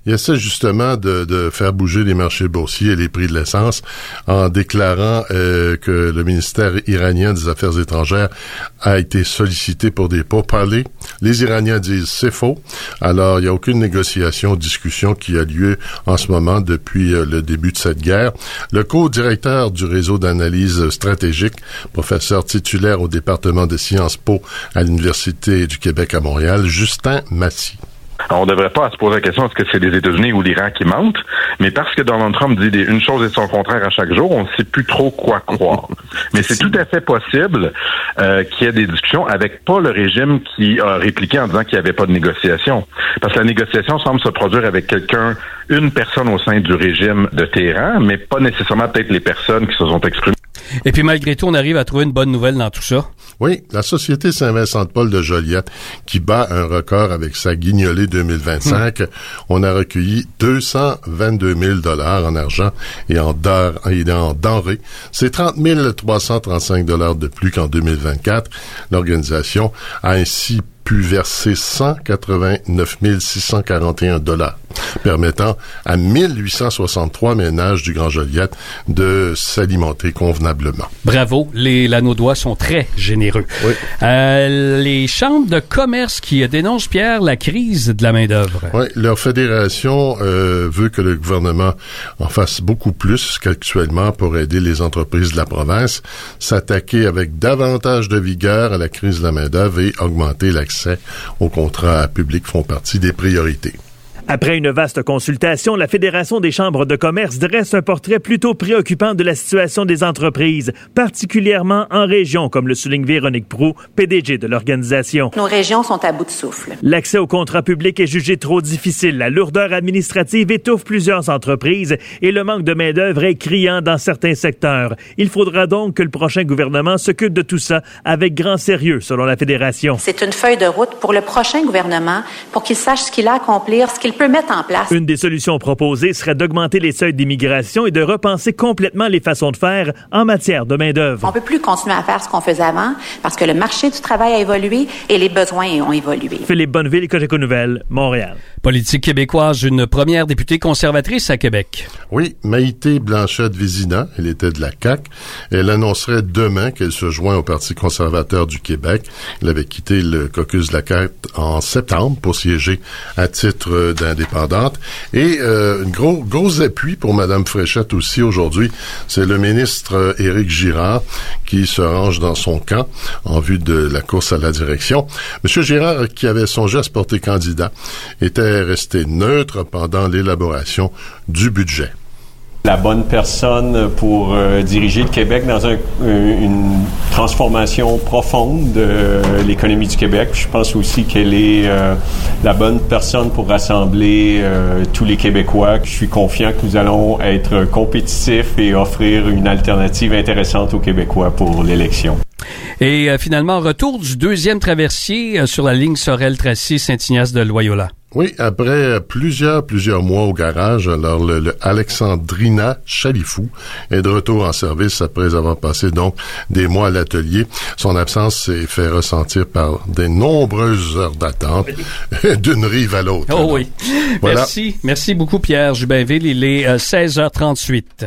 [SPEAKER 20] il essaie justement de, de faire bouger les marchés boursiers et les prix de l'essence en déclarant euh, que le ministère iranien des Affaires étrangères a été sollicité pour des pourparlers. Les Iraniens disent c'est faux. Alors, il n'y a aucune négociation, discussion qui a lieu en ce moment depuis euh, le début de cette guerre. Le co-directeur du réseau d'analyse stratégique, professeur titulaire au département de Sciences Po à l'Université du Québec à Montréal, Justin Massy.
[SPEAKER 4] On ne devrait pas se poser la question est-ce que c'est les États-Unis ou l'Iran qui mentent, mais parce que Donald Trump dit des, une chose et son contraire à chaque jour, on ne sait plus trop quoi croire. Mais c'est tout à fait possible euh, qu'il y ait des discussions avec pas le régime qui a répliqué en disant qu'il n'y avait pas de négociation. Parce que la négociation semble se produire avec quelqu'un, une personne au sein du régime de Téhéran, mais pas nécessairement peut-être les personnes qui se sont exprimées.
[SPEAKER 2] Et puis malgré tout, on arrive à trouver une bonne nouvelle dans tout ça.
[SPEAKER 20] Oui, la Société Saint-Vincent-de-Paul de Joliette, qui bat un record avec sa guignolée deux mille vingt-cinq, mmh. on a recueilli deux cent vingt-deux mille dollars en argent et en, d'or, et en denrées. C'est trente mille trois cent trente-cinq dollars de plus qu'en deux mille vingt-quatre. L'organisation a ainsi pu verser cent quatre-vingt-neuf mille six cent quarante et un dollars, permettant à mille huit cent soixante-trois ménages du Grand Joliette de s'alimenter convenablement.
[SPEAKER 2] Bravo, les Lanaudois sont très généreux.
[SPEAKER 20] Oui.
[SPEAKER 2] Euh, les chambres de commerce qui dénoncent, Pierre, la crise de la main-d'œuvre.
[SPEAKER 20] Oui, leur fédération euh, veut que le gouvernement en fasse beaucoup plus qu'actuellement pour aider les entreprises de la province, s'attaquer avec davantage de vigueur à la crise de la main-d'œuvre et augmenter l'accès aux contrats publics font partie des priorités.
[SPEAKER 6] Après une vaste consultation, la Fédération des chambres de commerce dresse un portrait plutôt préoccupant de la situation des entreprises, particulièrement en région, comme le souligne Véronique Proulx, P D G de l'organisation.
[SPEAKER 7] Nos régions sont à bout de souffle.
[SPEAKER 6] L'accès aux contrats publics est jugé trop difficile. La lourdeur administrative étouffe plusieurs entreprises et le manque de main-d'œuvre est criant dans certains secteurs. Il faudra donc que le prochain gouvernement s'occupe de tout ça avec grand sérieux, selon la Fédération.
[SPEAKER 7] C'est une feuille de route pour le prochain gouvernement pour qu'il sache ce qu'il a à accomplir, ce qu'il peut mettre en place.
[SPEAKER 6] Une des solutions proposées serait d'augmenter les seuils d'immigration et de repenser complètement les façons de faire en matière de main-d'œuvre.
[SPEAKER 7] On peut plus continuer à faire ce qu'on faisait avant parce que le marché du travail a évolué et les besoins ont évolué.
[SPEAKER 6] Philippe Bonneville, Cogeco Nouvelles, Montréal.
[SPEAKER 2] Politique québécoise, une première députée conservatrice à Québec.
[SPEAKER 20] Oui, Maïté Blanchette-Vézina, elle était de la C A Q. Elle annoncerait demain qu'elle se joint au Parti conservateur du Québec. Elle avait quitté le caucus de la C A Q en septembre pour siéger à titre d'indépendante. Et euh, un gros, gros appui pour Mme Fréchette aussi aujourd'hui, c'est le ministre euh, Éric Girard qui se range dans son camp en vue de la course à la direction. M. Girard, qui avait songé à se porter candidat, était resté neutre pendant l'élaboration du budget.
[SPEAKER 24] La bonne personne pour euh, diriger le Québec dans un, une transformation profonde de l'économie du Québec. Je pense aussi qu'elle est euh, la bonne personne pour rassembler euh, tous les Québécois. Je suis confiant que nous allons être compétitifs et offrir une alternative intéressante aux Québécois pour l'élection.
[SPEAKER 2] Et euh, finalement, retour du deuxième traversier euh, sur la ligne Sorel-Tracy Saint-Ignace de Loyola.
[SPEAKER 20] Oui, après plusieurs, plusieurs mois au garage, alors le, le Alexandrina Chalifou est de retour en service après avoir passé donc des mois à l'atelier. Son absence s'est fait ressentir par des nombreuses heures d'attente d'une rive à l'autre.
[SPEAKER 2] Oh alors, oui.
[SPEAKER 20] Voilà.
[SPEAKER 2] Merci. Merci beaucoup, Pierre Jubinville. Il est euh, seize heures trente-huit.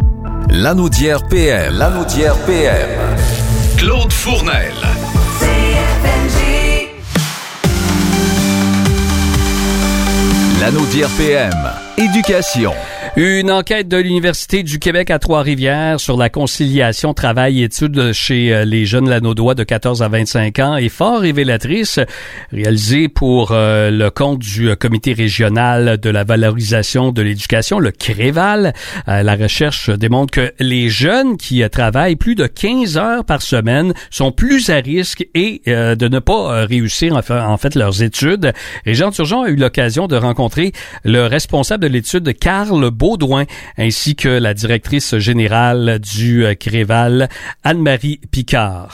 [SPEAKER 1] Lanaudière P M. Lanaudière P M. Claude Fournel. Lanaudière P M. Éducation.
[SPEAKER 2] Une enquête de l'Université du Québec à Trois-Rivières sur la conciliation travail-études chez les jeunes Lanaudois de quatorze à vingt-cinq ans est fort révélatrice, réalisée pour euh, le compte du Comité régional de la valorisation de l'éducation, le CREVAL. Euh, la recherche démontre que les jeunes qui euh, travaillent plus de quinze heures par semaine sont plus à risque et euh, de ne pas euh, réussir en fait, en fait leurs études. Régent Turgeon a eu l'occasion de rencontrer le responsable de l'étude, Carl Baudouin, ainsi que la directrice générale du CREVAL, Anne-Marie Picard.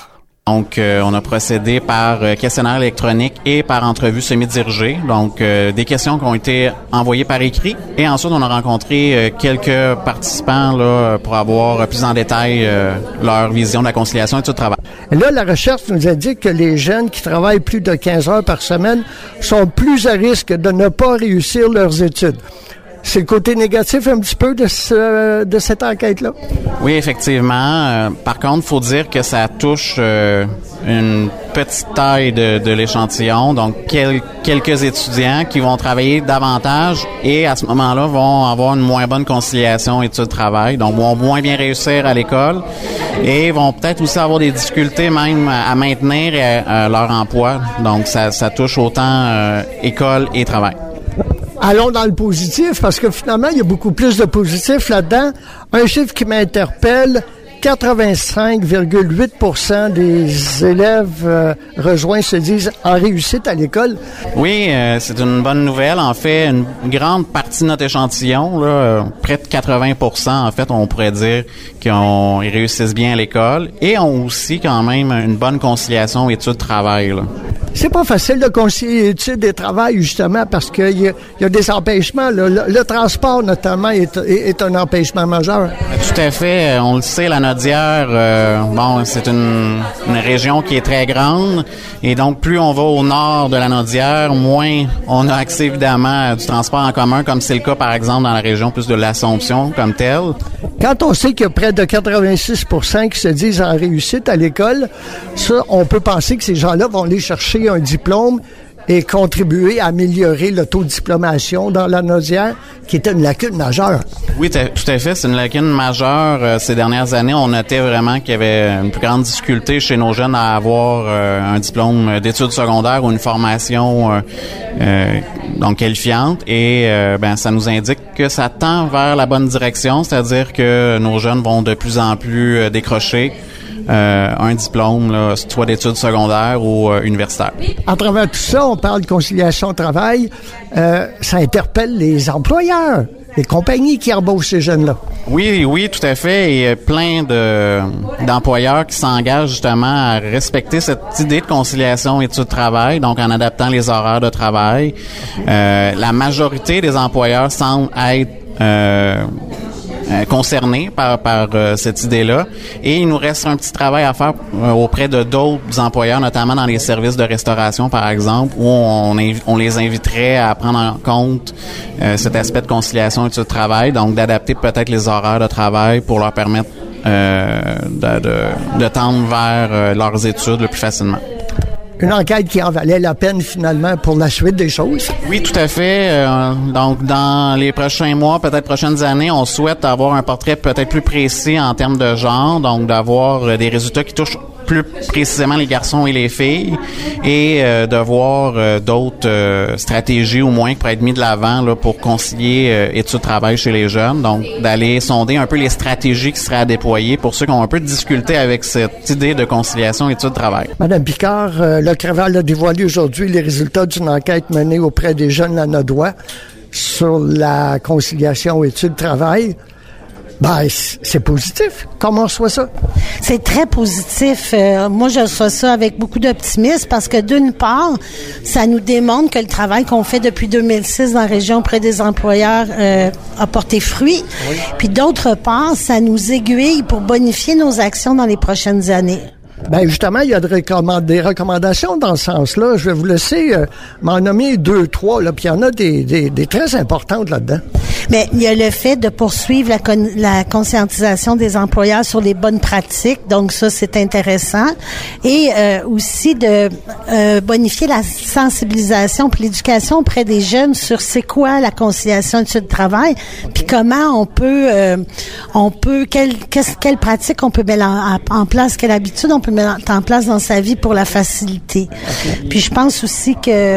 [SPEAKER 9] Donc, euh, on a procédé par euh, questionnaire électronique et par entrevue semi-dirigée. Donc, euh, des questions qui ont été envoyées par écrit. Et ensuite, on a rencontré euh, quelques participants là pour avoir plus en détail euh, leur vision de la conciliation et du travail.
[SPEAKER 10] Et là, la recherche nous indique que les jeunes qui travaillent plus de quinze heures par semaine sont plus à risque de ne pas réussir leurs études. C'est le côté négatif un petit peu de, ce, de cette enquête-là?
[SPEAKER 9] Oui, effectivement. Euh, par contre, il faut dire que ça touche euh, une petite taille de, de l'échantillon, donc quel, quelques étudiants qui vont travailler davantage et à ce moment-là vont avoir une moins bonne conciliation études-travail, donc vont moins bien réussir à l'école et vont peut-être aussi avoir des difficultés même à, à maintenir euh, leur emploi. Donc, ça, ça touche autant euh, école et travail.
[SPEAKER 10] Allons dans le positif, parce que finalement, il y a beaucoup plus de positifs là-dedans. Un chiffre qui m'interpelle, quatre-vingt-cinq virgule huit pour cent des élèves euh, rejoints se disent en réussite à l'école.
[SPEAKER 9] Oui, euh, c'est une bonne nouvelle. En fait, une grande partie de notre échantillon, là, euh, près de quatre-vingts pour cent, en fait, on pourrait dire qu'ils réussissent bien à l'école et ont aussi quand même une bonne conciliation études-travail, là.
[SPEAKER 10] C'est pas facile de concilier études et travail, justement, parce qu'il y, y a des empêchements. Le, le, le transport, notamment, est, est, est un empêchement majeur.
[SPEAKER 9] Tout à fait. On le sait, la Naudière, euh, bon, c'est une, une région qui est très grande. Et donc, plus on va au nord de la Naudière, moins on a accès, évidemment, à du transport en commun, comme c'est le cas, par exemple, dans la région plus de l'Assomption, comme telle.
[SPEAKER 10] Quand on sait qu'il y a près de quatre-vingt-six pour cent qui se disent en réussite à l'école, ça, on peut penser que ces gens-là vont aller chercher un diplôme et contribuer à améliorer le taux de diplomation dans la Naudière, qui était une lacune majeure.
[SPEAKER 9] Oui, tout à fait. C'est une lacune majeure. Euh, ces dernières années, on notait vraiment qu'il y avait une plus grande difficulté chez nos jeunes à avoir euh, un diplôme d'études secondaires ou une formation euh, euh, donc qualifiante. Et euh, ben ça nous indique que ça tend vers la bonne direction, c'est-à-dire que nos jeunes vont de plus en plus euh, décrocher Euh, un diplôme, là, soit d'études secondaires ou euh, universitaires.
[SPEAKER 10] À travers tout ça, on parle de conciliation au travail. Euh, ça interpelle les employeurs, les compagnies qui embauchent ces jeunes-là.
[SPEAKER 9] Oui, oui, tout à fait. Il y a plein de, d'employeurs qui s'engagent justement à respecter cette idée de conciliation études-travail, donc en adaptant les horaires de travail. Euh, la majorité des employeurs semblent être euh, Euh, concernés par par euh, cette idée-là, et il nous reste un petit travail à faire euh, auprès de d'autres employeurs, notamment dans les services de restauration par exemple, où on inv- on les inviterait à prendre en compte euh, cet aspect de conciliation et de travail, donc d'adapter peut-être les horaires de travail pour leur permettre euh, de, de de tendre vers euh, leurs études le plus facilement.
[SPEAKER 10] Une enquête qui en valait la peine finalement pour la suite des choses.
[SPEAKER 9] Oui, tout à fait. Euh, donc, dans les prochains mois, peut-être prochaines années, on souhaite avoir un portrait peut-être plus précis en termes de genre, donc d'avoir euh, des résultats qui touchent plus précisément les garçons et les filles, et euh, de voir euh, d'autres euh, stratégies au moins qui pourraient être mis de l'avant là, pour concilier euh, études-travail chez les jeunes, donc d'aller sonder un peu les stratégies qui seraient à déployer pour ceux qui ont un peu de difficulté avec cette idée de conciliation études-travail.
[SPEAKER 10] Madame Picard, euh, le Creval a dévoilé aujourd'hui les résultats d'une enquête menée auprès des jeunes Lanadois sur la conciliation études-travail. Ben, c'est positif. Comment on reçoit ça?
[SPEAKER 11] C'est très positif. Euh, moi, je reçois ça avec beaucoup d'optimisme parce que, d'une part, ça nous démontre que le travail qu'on fait depuis deux mille six dans la région auprès des employeurs euh, a porté fruit. Oui. Puis, d'autre part, ça nous aiguille pour bonifier nos actions dans les prochaines années.
[SPEAKER 10] Ben justement, il y a de recommand- des recommandations dans ce sens-là. Je vais vous laisser euh, m'en nommer deux, trois, là, puis il y en a des, des, des très importantes là-dedans.
[SPEAKER 11] Mais il y a le fait de poursuivre la, con- la conscientisation des employeurs sur les bonnes pratiques, donc ça, c'est intéressant. Et euh, aussi de euh, bonifier la sensibilisation puis l'éducation auprès des jeunes sur c'est quoi la conciliation études-travail, puis comment on peut, euh, on peut, quelle, quelle pratique on peut mettre en, en place, quelle habitude on peut mettre en place dans sa vie pour la faciliter. Okay. Puis je pense aussi que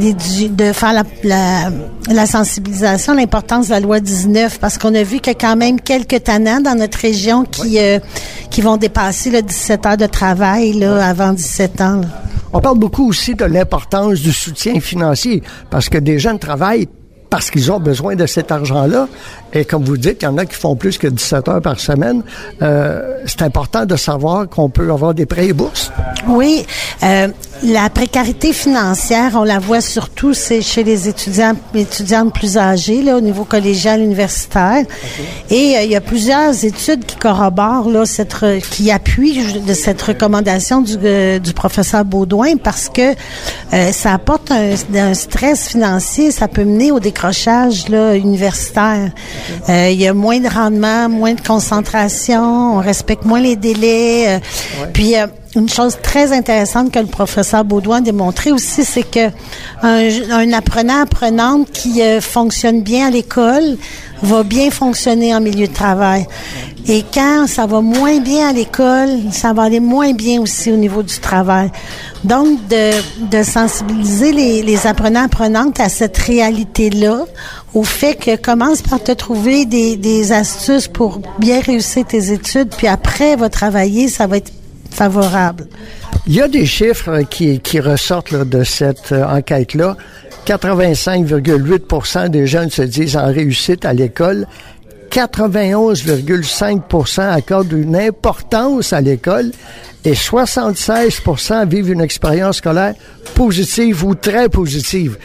[SPEAKER 11] de faire la, la, la sensibilisation, l'importance de la loi dix-neuf, parce qu'on a vu qu'il y a quand même quelques tannants dans notre région qui oui. euh, qui vont dépasser là, dix-sept heures de travail là, oui. avant dix-sept ans. Là.
[SPEAKER 10] On parle beaucoup aussi de l'importance du soutien financier, parce que des jeunes travaillent parce qu'ils ont besoin de cet argent-là. Et comme vous dites, il y en a qui font plus que dix-sept heures par semaine. Euh, c'est important de savoir qu'on peut avoir des prêts et bourses.
[SPEAKER 11] Oui, euh, la précarité financière, on la voit surtout c'est chez les étudiants étudiantes plus âgées, là, au niveau collégial universitaire. Okay. Et euh, il y a plusieurs études qui corroborent là cette re, qui appuient de cette recommandation du, euh, du professeur Beaudoin parce que euh, ça apporte un, un stress financier, ça peut mener au décrochage là universitaire. Okay. Euh, il y a moins de rendement, moins de concentration, on respecte moins les délais. Euh, ouais. Puis euh, une chose très intéressante que le professeur Beaudoin a démontré aussi, c'est que un, un apprenant, apprenante qui euh, fonctionne bien à l'école va bien fonctionner en milieu de travail. Et quand ça va moins bien à l'école, ça va aller moins bien aussi au niveau du travail. Donc, de, de sensibiliser les, les apprenants, apprenantes à cette réalité-là, au fait que commence par te trouver des, des astuces pour bien réussir tes études, puis après, va travailler, ça va être favorable.
[SPEAKER 10] Il y a des chiffres qui, qui ressortent là, de cette euh, enquête-là. quatre-vingt-cinq virgule huit pour cent des jeunes se disent en réussite à l'école. quatre-vingt-onze virgule cinq pour cent accordent une importance à l'école et soixante-seize pour cent vivent une expérience scolaire positive ou très positive.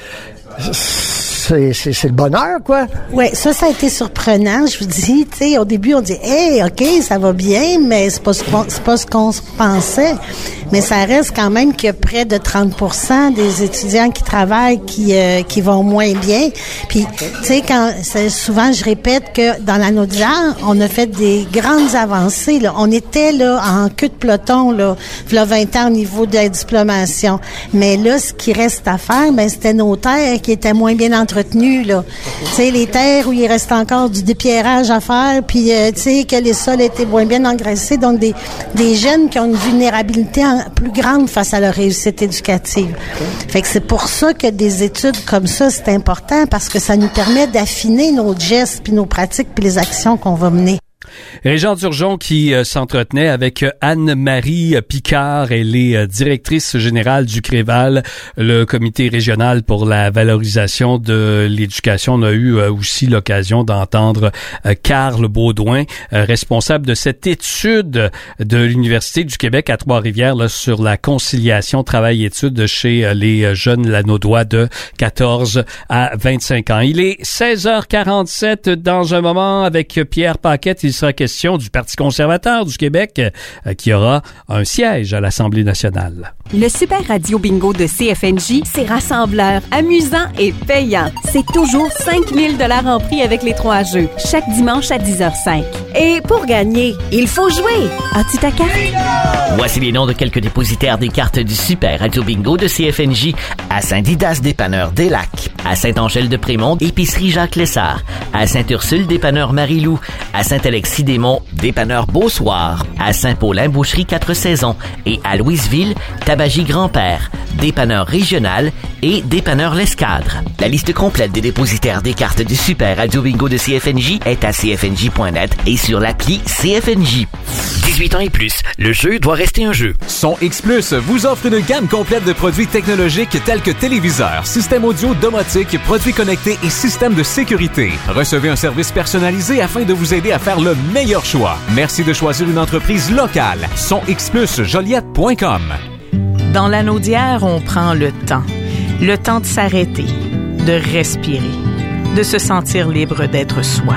[SPEAKER 10] C'est, c'est, c'est le bonheur, quoi.
[SPEAKER 11] Oui, ça, ça a été surprenant. Je vous dis, tu sais, au début, on dit, hey, OK, ça va bien, mais c'est pas ce qu'on, c'est pas ce qu'on pensait. Mais ça reste quand même qu'il y a près de trente pour cent des étudiants qui travaillent qui, euh, qui vont moins bien. Puis, tu sais, quand, souvent, je répète que dans la Naudière, on a fait des grandes avancées, là. On était, là, en queue de peloton, là, il y a vingt ans au niveau de la diplomation. Mais là, ce qui reste à faire, ben, c'était nos terres qui étaient moins bien entretenues, là. Tu sais, les terres où il reste encore du dépierrage à faire, puis, euh, tu sais, que les sols étaient moins bien engraissés. Donc, des, des jeunes qui ont une vulnérabilité en, plus grande face à leur réussite éducative. Fait que c'est pour ça que des études comme ça, c'est important parce que ça nous permet d'affiner nos gestes, puis nos pratiques, puis les actions qu'on va mener.
[SPEAKER 2] Régent Turgeon qui euh, s'entretenait avec euh, Anne-Marie Picard, elle est euh, directrice générale du Créval, le comité régional pour la valorisation de l'éducation. On a eu euh, aussi l'occasion d'entendre euh, Carl Beaudoin, euh, responsable de cette étude de l'Université du Québec à Trois-Rivières là, sur la conciliation travail-études chez euh, les jeunes Lanaudois de quatorze à vingt-cinq ans. Il est seize heures quarante-sept dans un moment avec Pierre Paquette. Il sera question du Parti conservateur du Québec euh, qui aura un siège à l'Assemblée nationale.
[SPEAKER 3] Le Super Radio Bingo de C F N J, c'est rassembleur, amusant et payant. C'est toujours cinq mille dollars en prix avec les trois jeux, chaque dimanche à dix heures zéro cinq. Et pour gagner, il faut jouer. As-tu ta carte?
[SPEAKER 12] Voici les noms de quelques dépositaires des cartes du Super Radio Bingo de C F N J. À Saint-Didas, dépanneur des Lacs. À Saint-Angèle-de-Prémont, épicerie Jacques Lessard. À Saint-Ursule, dépanneur Marie-Lou. À Saint-Alexis-des-Monts, dépanneur Beausoir. À Saint-Paulin, boucherie Quatre Saisons. Et à Louisville, tabagie Grand-Père, dépanneur régional et dépanneur L'Escadre. La liste complète des dépositaires des cartes du Super Radio Bingo de C F N J est à c f n j point net et sur l'appli C F N J. dix-huit ans et plus, le jeu doit rester un jeu.
[SPEAKER 19] Son X Plus vous offre une gamme complète de produits technologiques tels que téléviseurs, système audio domotique, produits connectés et systèmes de sécurité. Recevez un service personnalisé afin de vous aider à faire le meilleur choix. Merci de choisir une entreprise locale. Son X Plus Joliette point com.
[SPEAKER 13] Dans la Naudière, on prend le temps. Le temps de s'arrêter, de respirer, de se sentir libre d'être soi.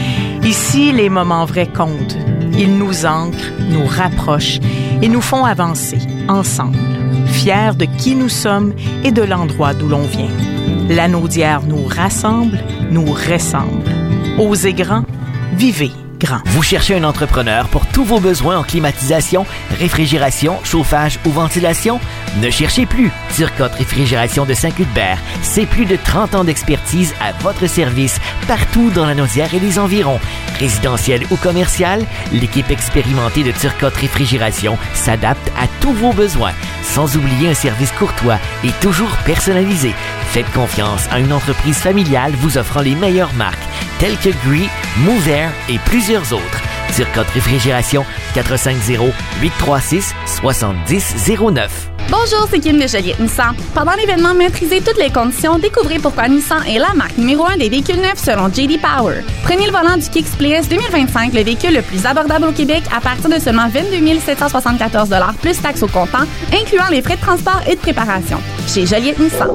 [SPEAKER 13] Ici, les moments vrais comptent. Ils nous ancrent, nous rapprochent et nous font avancer, ensemble, fiers de qui nous sommes et de l'endroit d'où l'on vient. La Naudière nous rassemble, nous ressemble. Osez grand, vivez grand.
[SPEAKER 12] Vous cherchez un entrepreneur pour tous vos besoins en climatisation, réfrigération, chauffage ou ventilation? Ne cherchez plus. Turcotte Réfrigération de Saint-Cuthbert, c'est plus de trente ans d'expertise à votre service, partout dans la Naudière et les environs. Résidentiel ou commercial, l'équipe expérimentée de Turcotte Réfrigération s'adapte à tous vos besoins, sans oublier un service courtois et toujours personnalisé. Faites confiance à une entreprise familiale vous offrant les meilleures marques, telles que Gree, Move Air et plusieurs autres. Turcotte Réfrigération, quatre cinq zéro, huit trois six, six zéro zéro neuf.
[SPEAKER 5] Bonjour, c'est Kim de Joliette Nissan. Pendant l'événement Maîtrisez toutes les conditions, découvrez pourquoi Nissan est la marque numéro un des véhicules neufs selon J D Power. Prenez le volant du Kicks Play S deux mille vingt-cinq, le véhicule le plus abordable au Québec à partir de seulement vingt-deux mille sept cent soixante-quatorze dollars plus taxes au comptant, incluant les frais de transport et de préparation. Chez Joliette Nissan.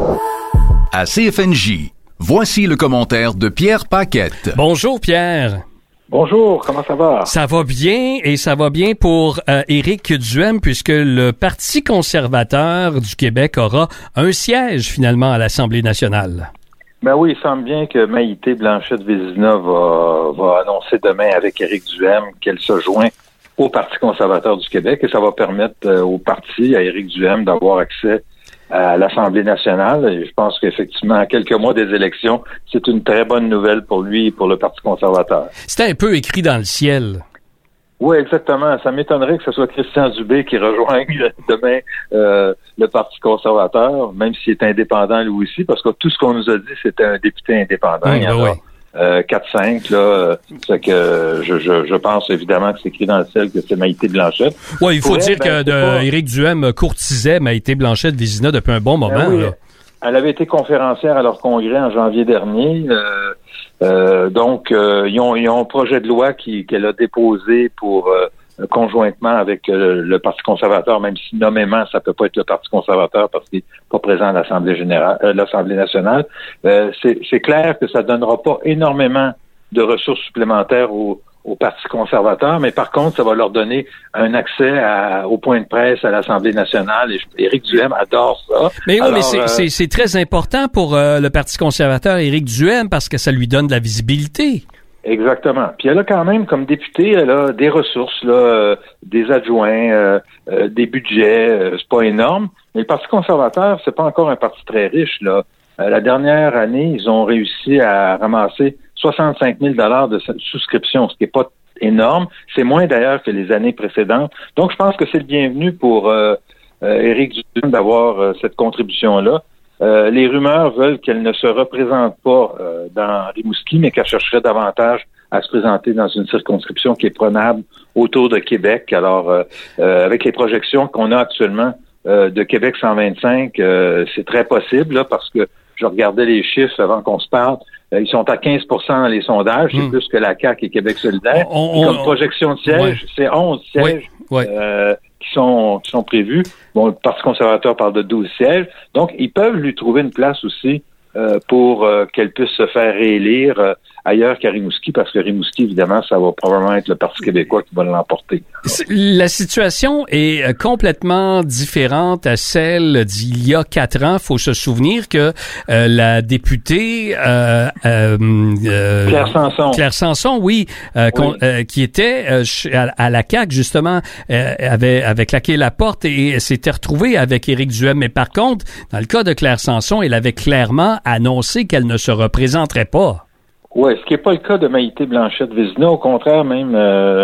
[SPEAKER 1] À C F N J, voici le commentaire de Pierre Paquette.
[SPEAKER 2] Bonjour Pierre.
[SPEAKER 14] Bonjour, comment ça va?
[SPEAKER 2] Ça va bien et ça va bien pour euh, Éric Duhem puisque le Parti conservateur du Québec aura un siège finalement à l'Assemblée nationale.
[SPEAKER 14] Ben oui, il semble bien que Maïté Blanchette-Vézina va, va annoncer demain avec Éric Duhem qu'elle se joint au Parti conservateur du Québec et ça va permettre euh, au parti, à Éric Duhem, d'avoir accès à l'Assemblée nationale. Et je pense qu'effectivement, à quelques mois des élections, c'est une très bonne nouvelle pour lui et pour le Parti conservateur.
[SPEAKER 2] C'était un peu écrit dans le ciel.
[SPEAKER 14] Oui, exactement. Ça m'étonnerait que ce soit Christian Dubé qui rejoigne demain euh, le Parti conservateur, même s'il est indépendant lui aussi, parce que tout ce qu'on nous a dit, c'était un député indépendant.
[SPEAKER 2] Oui,
[SPEAKER 14] Il y en
[SPEAKER 2] oui.
[SPEAKER 14] a Euh, quatre cinq, là, euh, c'est que je, je, je pense évidemment que c'est écrit dans le ciel que c'est Maïté Blanchette.
[SPEAKER 2] Oui, il faut
[SPEAKER 14] Pour
[SPEAKER 2] dire
[SPEAKER 14] elle, ben,
[SPEAKER 2] que de,
[SPEAKER 14] pas...
[SPEAKER 2] Éric Duhem courtisait Maïté Blanchette-Vézina depuis un bon moment.
[SPEAKER 14] Ben oui,
[SPEAKER 2] là.
[SPEAKER 14] Elle avait été conférencière à leur congrès en janvier dernier. Euh, euh, donc, euh, ils, ont, ils ont un projet de loi qui, qu'elle a déposé pour euh, conjointement avec euh, le Parti conservateur, même si nommément, ça peut pas être le Parti conservateur parce qu'il n'est pas présent à l'Assemblée générale, euh, l'Assemblée nationale. Euh, c'est, c'est clair que ça donnera pas énormément de ressources supplémentaires au, au Parti conservateur, mais par contre, ça va leur donner un accès à, au point de presse à l'Assemblée nationale. Et Éric Duhem adore ça.
[SPEAKER 2] Mais oui,
[SPEAKER 14] Alors,
[SPEAKER 2] mais c'est,
[SPEAKER 14] euh,
[SPEAKER 2] c'est, c'est très important pour euh, le Parti conservateur Éric Duhem parce que ça lui donne de la visibilité.
[SPEAKER 14] Exactement. Puis elle a quand même, comme députée, elle a des ressources, là, euh, des adjoints, euh, euh, des budgets. Euh, c'est pas énorme. Mais le Parti conservateur, c'est pas encore un parti très riche, là. Euh, la dernière année, ils ont réussi à ramasser soixante-cinq mille dollars de souscription, ce qui est pas énorme. C'est moins d'ailleurs que les années précédentes. Donc, je pense que c'est le bienvenu pour euh, euh, Éric Duhem d'avoir euh, cette contribution-là. Euh, les rumeurs veulent qu'elle ne se représente pas euh, dans Rimouski, mais qu'elle chercherait davantage à se présenter dans une circonscription qui est prenable autour de Québec. Alors, euh, euh, avec les projections qu'on a actuellement euh, de Québec cent vingt-cinq, euh, c'est très possible, là, parce que je regardais les chiffres avant qu'on se parle. Euh, ils sont à quinze pour cent dans les sondages, c'est mmh. plus que la C A Q et Québec solidaire. On, on, comme projection de siège, ouais. c'est onze sièges. Ouais. Ouais. Euh, qui sont qui sont prévus. Bon, le Parti conservateur parle de douze sièges. Donc, ils peuvent lui trouver une place aussi euh, pour euh, qu'elle puisse se faire réélire euh, ailleurs qu'à Rimouski, parce que Rimouski, évidemment, ça va probablement être le Parti québécois qui va l'emporter.
[SPEAKER 2] La situation est complètement différente à celle d'il y a quatre ans. Il faut se souvenir que euh, la députée euh, euh, euh,
[SPEAKER 14] Claire Sanson,
[SPEAKER 2] Claire Sanson, oui, euh, oui. Euh, qui était euh, à, à la C A Q, justement, euh, avait, avait claqué la porte et, et s'était retrouvée avec Éric Duhem. Mais par contre, dans le cas de Claire Sanson, elle avait clairement annoncé qu'elle ne se représenterait pas.
[SPEAKER 14] Oui, ce qui n'est pas le cas de Maïté Blanchette-Vézina. Au contraire, même, euh,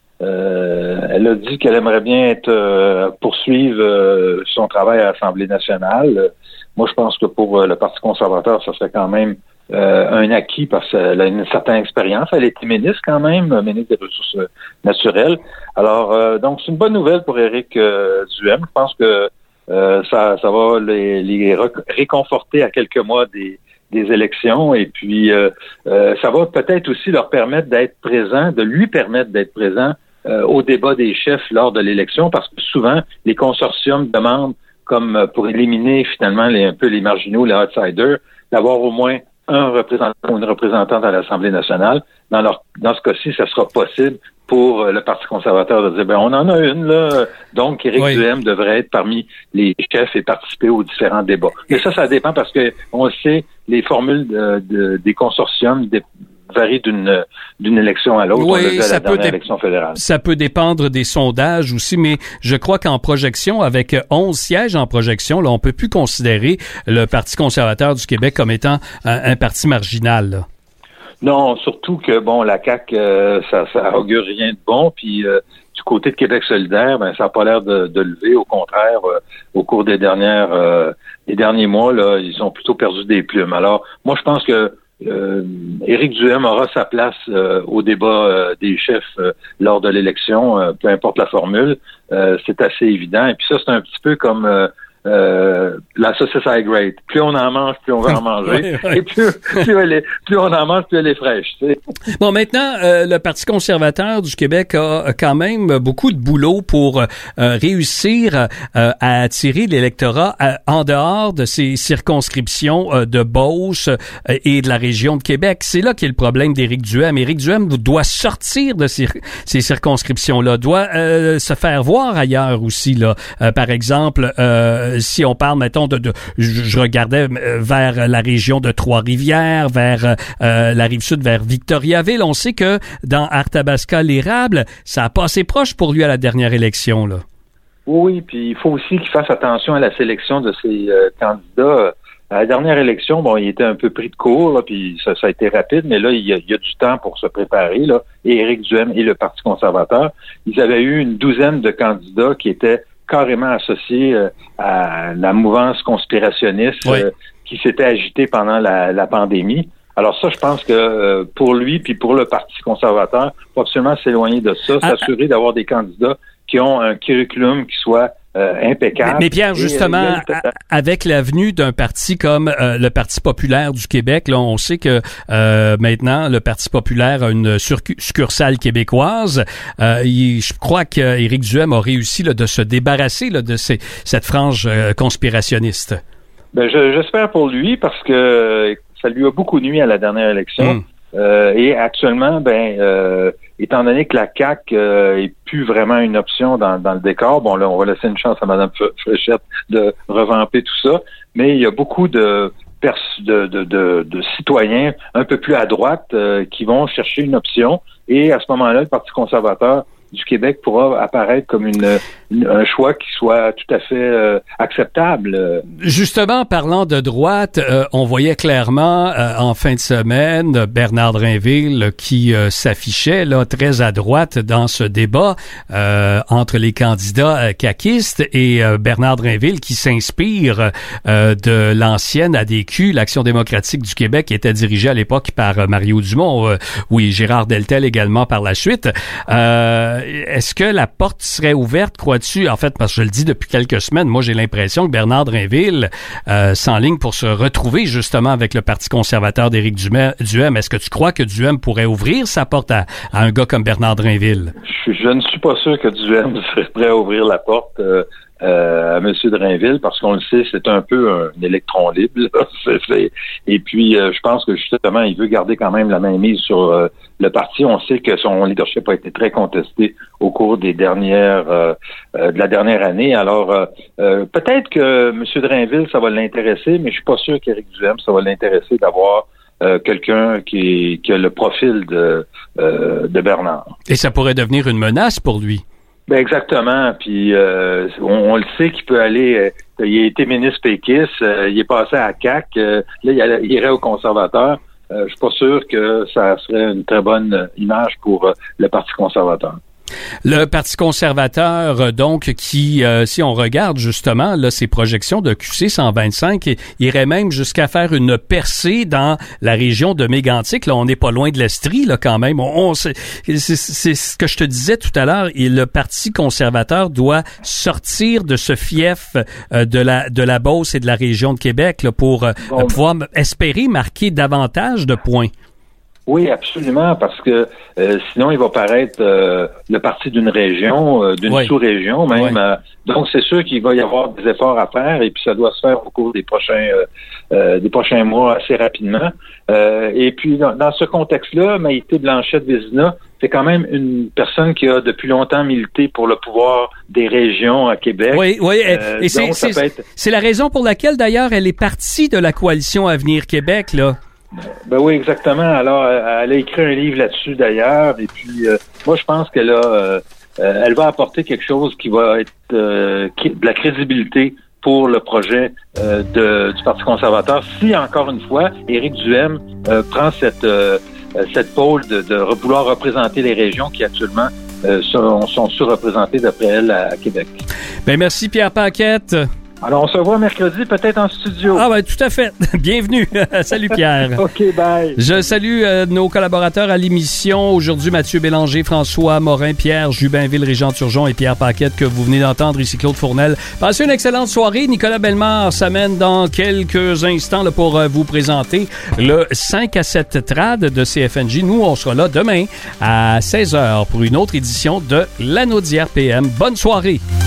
[SPEAKER 14] euh, elle a dit qu'elle aimerait bien être euh, poursuivre euh, son travail à l'Assemblée nationale. Moi, je pense que pour euh, le Parti conservateur, ça serait quand même euh, un acquis parce qu'elle a une certaine expérience. Elle était ministre quand même, ministre des Ressources naturelles. Alors, euh, donc, c'est une bonne nouvelle pour Éric euh, Duhem. Je pense que euh, ça, ça va les, les réconforter à quelques mois des des élections et puis euh, euh, ça va peut-être aussi leur permettre d'être présent, de lui permettre d'être présent euh, au débat des chefs lors de l'élection parce que souvent les consortiums demandent comme pour éliminer finalement les, un peu les marginaux, les outsiders, d'avoir au moins un représentant ou une représentante à l'Assemblée nationale. Dans leur dans ce cas-ci, ça sera possible pour le Parti conservateur de dire, ben on en a une, là. Donc, Éric oui. Duhem devrait être parmi les chefs et participer aux différents débats. Et ça, ça dépend parce que on sait, les formules de, de, des consortiums varient d'une, d'une élection à l'autre.
[SPEAKER 2] Oui, ça,
[SPEAKER 14] la
[SPEAKER 2] peut dé-
[SPEAKER 14] élection fédérale.
[SPEAKER 2] ça peut dépendre des sondages aussi, mais je crois qu'en projection, avec onze sièges en projection, là, on peut plus considérer le Parti conservateur du Québec comme étant un, un parti marginal, là.
[SPEAKER 14] Non, surtout que bon, la C A Q, euh, ça, ça augure rien de bon. Puis euh, du côté de Québec solidaire, ben ça n'a pas l'air de, de lever. Au contraire, euh, au cours des dernières, euh, des derniers mois, là, ils ont plutôt perdu des plumes. Alors, moi, je pense que euh, Éric Duhem aura sa place euh, au débat euh, des chefs euh, lors de l'élection, euh, peu importe la formule. Euh, c'est assez évident. Et puis ça, c'est un petit peu comme euh, euh, la saucisse high grade. Plus on en mange, plus on va en manger.
[SPEAKER 2] Ouais, ouais.
[SPEAKER 14] Et plus, plus, elle est, plus on en mange, plus elle est fraîche. Tu sais.
[SPEAKER 2] Bon, maintenant, euh, le Parti conservateur du Québec a quand même beaucoup de boulot pour euh, réussir euh, à attirer l'électorat euh, en dehors de ces circonscriptions euh, de Beauce euh, et de la région de Québec. C'est là qu'est le problème d'Éric Duhem. Éric Duhem doit sortir de ces, ces circonscriptions-là, doit euh, se faire voir ailleurs aussi. Là, euh, par exemple, euh, si on parle, mettons, de, de je, je regardais vers la région de Trois-Rivières, vers euh, la Rive-Sud, vers Victoriaville. On sait que dans Arthabasca-l'Érable, ça a passé proche pour lui à la dernière élection, là.
[SPEAKER 14] Oui, puis il faut aussi qu'il fasse attention à la sélection de ses euh, candidats. À la dernière élection, bon, il était un peu pris de court, là, puis ça, ça a été rapide, mais là, il y a, il y a du temps pour se préparer, là. Et Éric Duhem et le Parti conservateur, ils avaient eu une douzaine de candidats qui étaient carrément associé euh, à la mouvance conspirationniste oui. euh, qui s'était agitée pendant la, la pandémie. Alors ça, je pense que euh, pour lui puis pour le Parti conservateur, il faut absolument s'éloigner de ça, ah, s'assurer d'avoir des candidats qui ont un curriculum qui soit euh, impeccable.
[SPEAKER 2] Mais, mais Pierre, justement, et, euh, a, avec l'avenue d'un parti comme euh, le Parti populaire du Québec, là, on sait que euh, maintenant, le Parti populaire a une succursale québécoise. Euh, il, je crois qu'Éric Duhem a réussi là, de se débarrasser là, de ces, cette frange euh, conspirationniste.
[SPEAKER 14] Ben, je, j'espère pour lui parce que ça lui a beaucoup nui à la dernière élection. Mm. Euh, et actuellement, ben, euh, étant donné que la C A Q euh, est plus vraiment une option dans, dans le décor, bon là, on va laisser une chance à Mme Fréchette de revamper tout ça, mais il y a beaucoup de pers- de, de, de, de citoyens un peu plus à droite euh, qui vont chercher une option, et à ce moment-là, le Parti conservateur du Québec pourra apparaître comme une, une un choix qui soit tout à fait euh, acceptable.
[SPEAKER 2] Justement, parlant de droite, euh, on voyait clairement euh, en fin de semaine Bernard Drinville qui euh, s'affichait là très à droite dans ce débat euh, entre les candidats euh, caquistes, et euh, Bernard Drinville qui s'inspire euh, de l'ancienne A D Q, l'Action démocratique du Québec, qui était dirigée à l'époque par euh, Mario Dumont, euh, oui, Gérard Deltel également par la suite. Euh, Est-ce que la porte serait ouverte, crois-tu? En fait, parce que je le dis depuis quelques semaines, moi j'ai l'impression que Bernard Drinville euh, s'enligne pour se retrouver justement avec le Parti conservateur d'Éric Duhem. Est-ce que tu crois que Duhem pourrait ouvrir sa porte à, à un gars comme Bernard Drinville?
[SPEAKER 14] Je, je ne suis pas sûr que Duhem serait prêt à ouvrir la porte euh, euh, à M. Drinville, parce qu'on le sait, c'est un peu un, un électron libre. c'est, c'est, et puis, euh, je pense que justement, il veut garder quand même la main mise sur euh, le parti. On sait que son leadership a été très contesté au cours des dernières euh, euh, de la dernière année. Alors, euh, euh, peut-être que M. Drinville, ça va l'intéresser, mais je suis pas sûr qu'Éric Duhem, ça va l'intéresser d'avoir euh, quelqu'un qui, qui a le profil de, euh, de Bernard.
[SPEAKER 2] Et ça pourrait devenir une menace pour lui.
[SPEAKER 14] Ben exactement. Puis euh, on, on le sait qu'il peut aller. Euh, il a été ministre péquiste, euh, il est passé à C A Q. Euh, là, il, il irait au conservateur. Euh, je suis pas sûr que ça serait une très bonne image pour euh, le Parti conservateur.
[SPEAKER 2] Le Parti conservateur, donc, qui, euh, si on regarde justement là ses projections de Q C cent vingt-cinq, irait même jusqu'à faire une percée dans la région de Mégantic. Là, on n'est pas loin de l'Estrie, là, quand même. On, on c'est, c'est, c'est ce que je te disais tout à l'heure. Et le Parti conservateur doit sortir de ce fief euh, de la de la Beauce et de la région de Québec là, pour euh, bon, pouvoir espérer marquer davantage de points.
[SPEAKER 14] Oui, absolument, parce que euh, sinon il va paraître euh, le parti d'une région, euh, d'une oui. sous-région même. Oui. Euh, donc c'est sûr qu'il va y avoir des efforts à faire, et puis ça doit se faire au cours des prochains euh, euh, des prochains mois assez rapidement. Euh, et puis dans, dans ce contexte-là, Maïté Blanchette-Vézina, c'est quand même une personne qui a depuis longtemps milité pour le pouvoir des régions à Québec.
[SPEAKER 2] Oui, oui, euh, et c'est, c'est, être... c'est la raison pour laquelle d'ailleurs elle est partie de la coalition Avenir Québec, là.
[SPEAKER 14] Ben oui, exactement. Alors, elle a écrit un livre là-dessus d'ailleurs, et puis euh, moi je pense qu'elle a, euh, elle va apporter quelque chose qui va être euh, de la crédibilité pour le projet euh, de, du Parti conservateur. Si encore une fois, Éric Duhem euh, prend cette euh, cette pôle de, de vouloir représenter les régions qui actuellement euh, sont, sont sous-représentées d'après elle à, à Québec.
[SPEAKER 2] Ben merci Pierre Paquette.
[SPEAKER 14] Alors, on se voit mercredi, peut-être en studio.
[SPEAKER 2] Ah ben tout à fait. Bienvenue. Salut Pierre.
[SPEAKER 14] OK, bye.
[SPEAKER 2] Je salue euh, nos collaborateurs à l'émission. Aujourd'hui, Mathieu Bélanger, François Morin, Pierre Jubinville, Régent Turgeon et Pierre Paquette que vous venez d'entendre. Ici Claude Fournel. Passez une excellente soirée. Nicolas Bellemare s'amène dans quelques instants là, pour euh, vous présenter le cinq à sept trad de C F N J. Nous, on sera là demain à seize heures pour une autre édition de l'Anneau d'hier P M. Bonne soirée.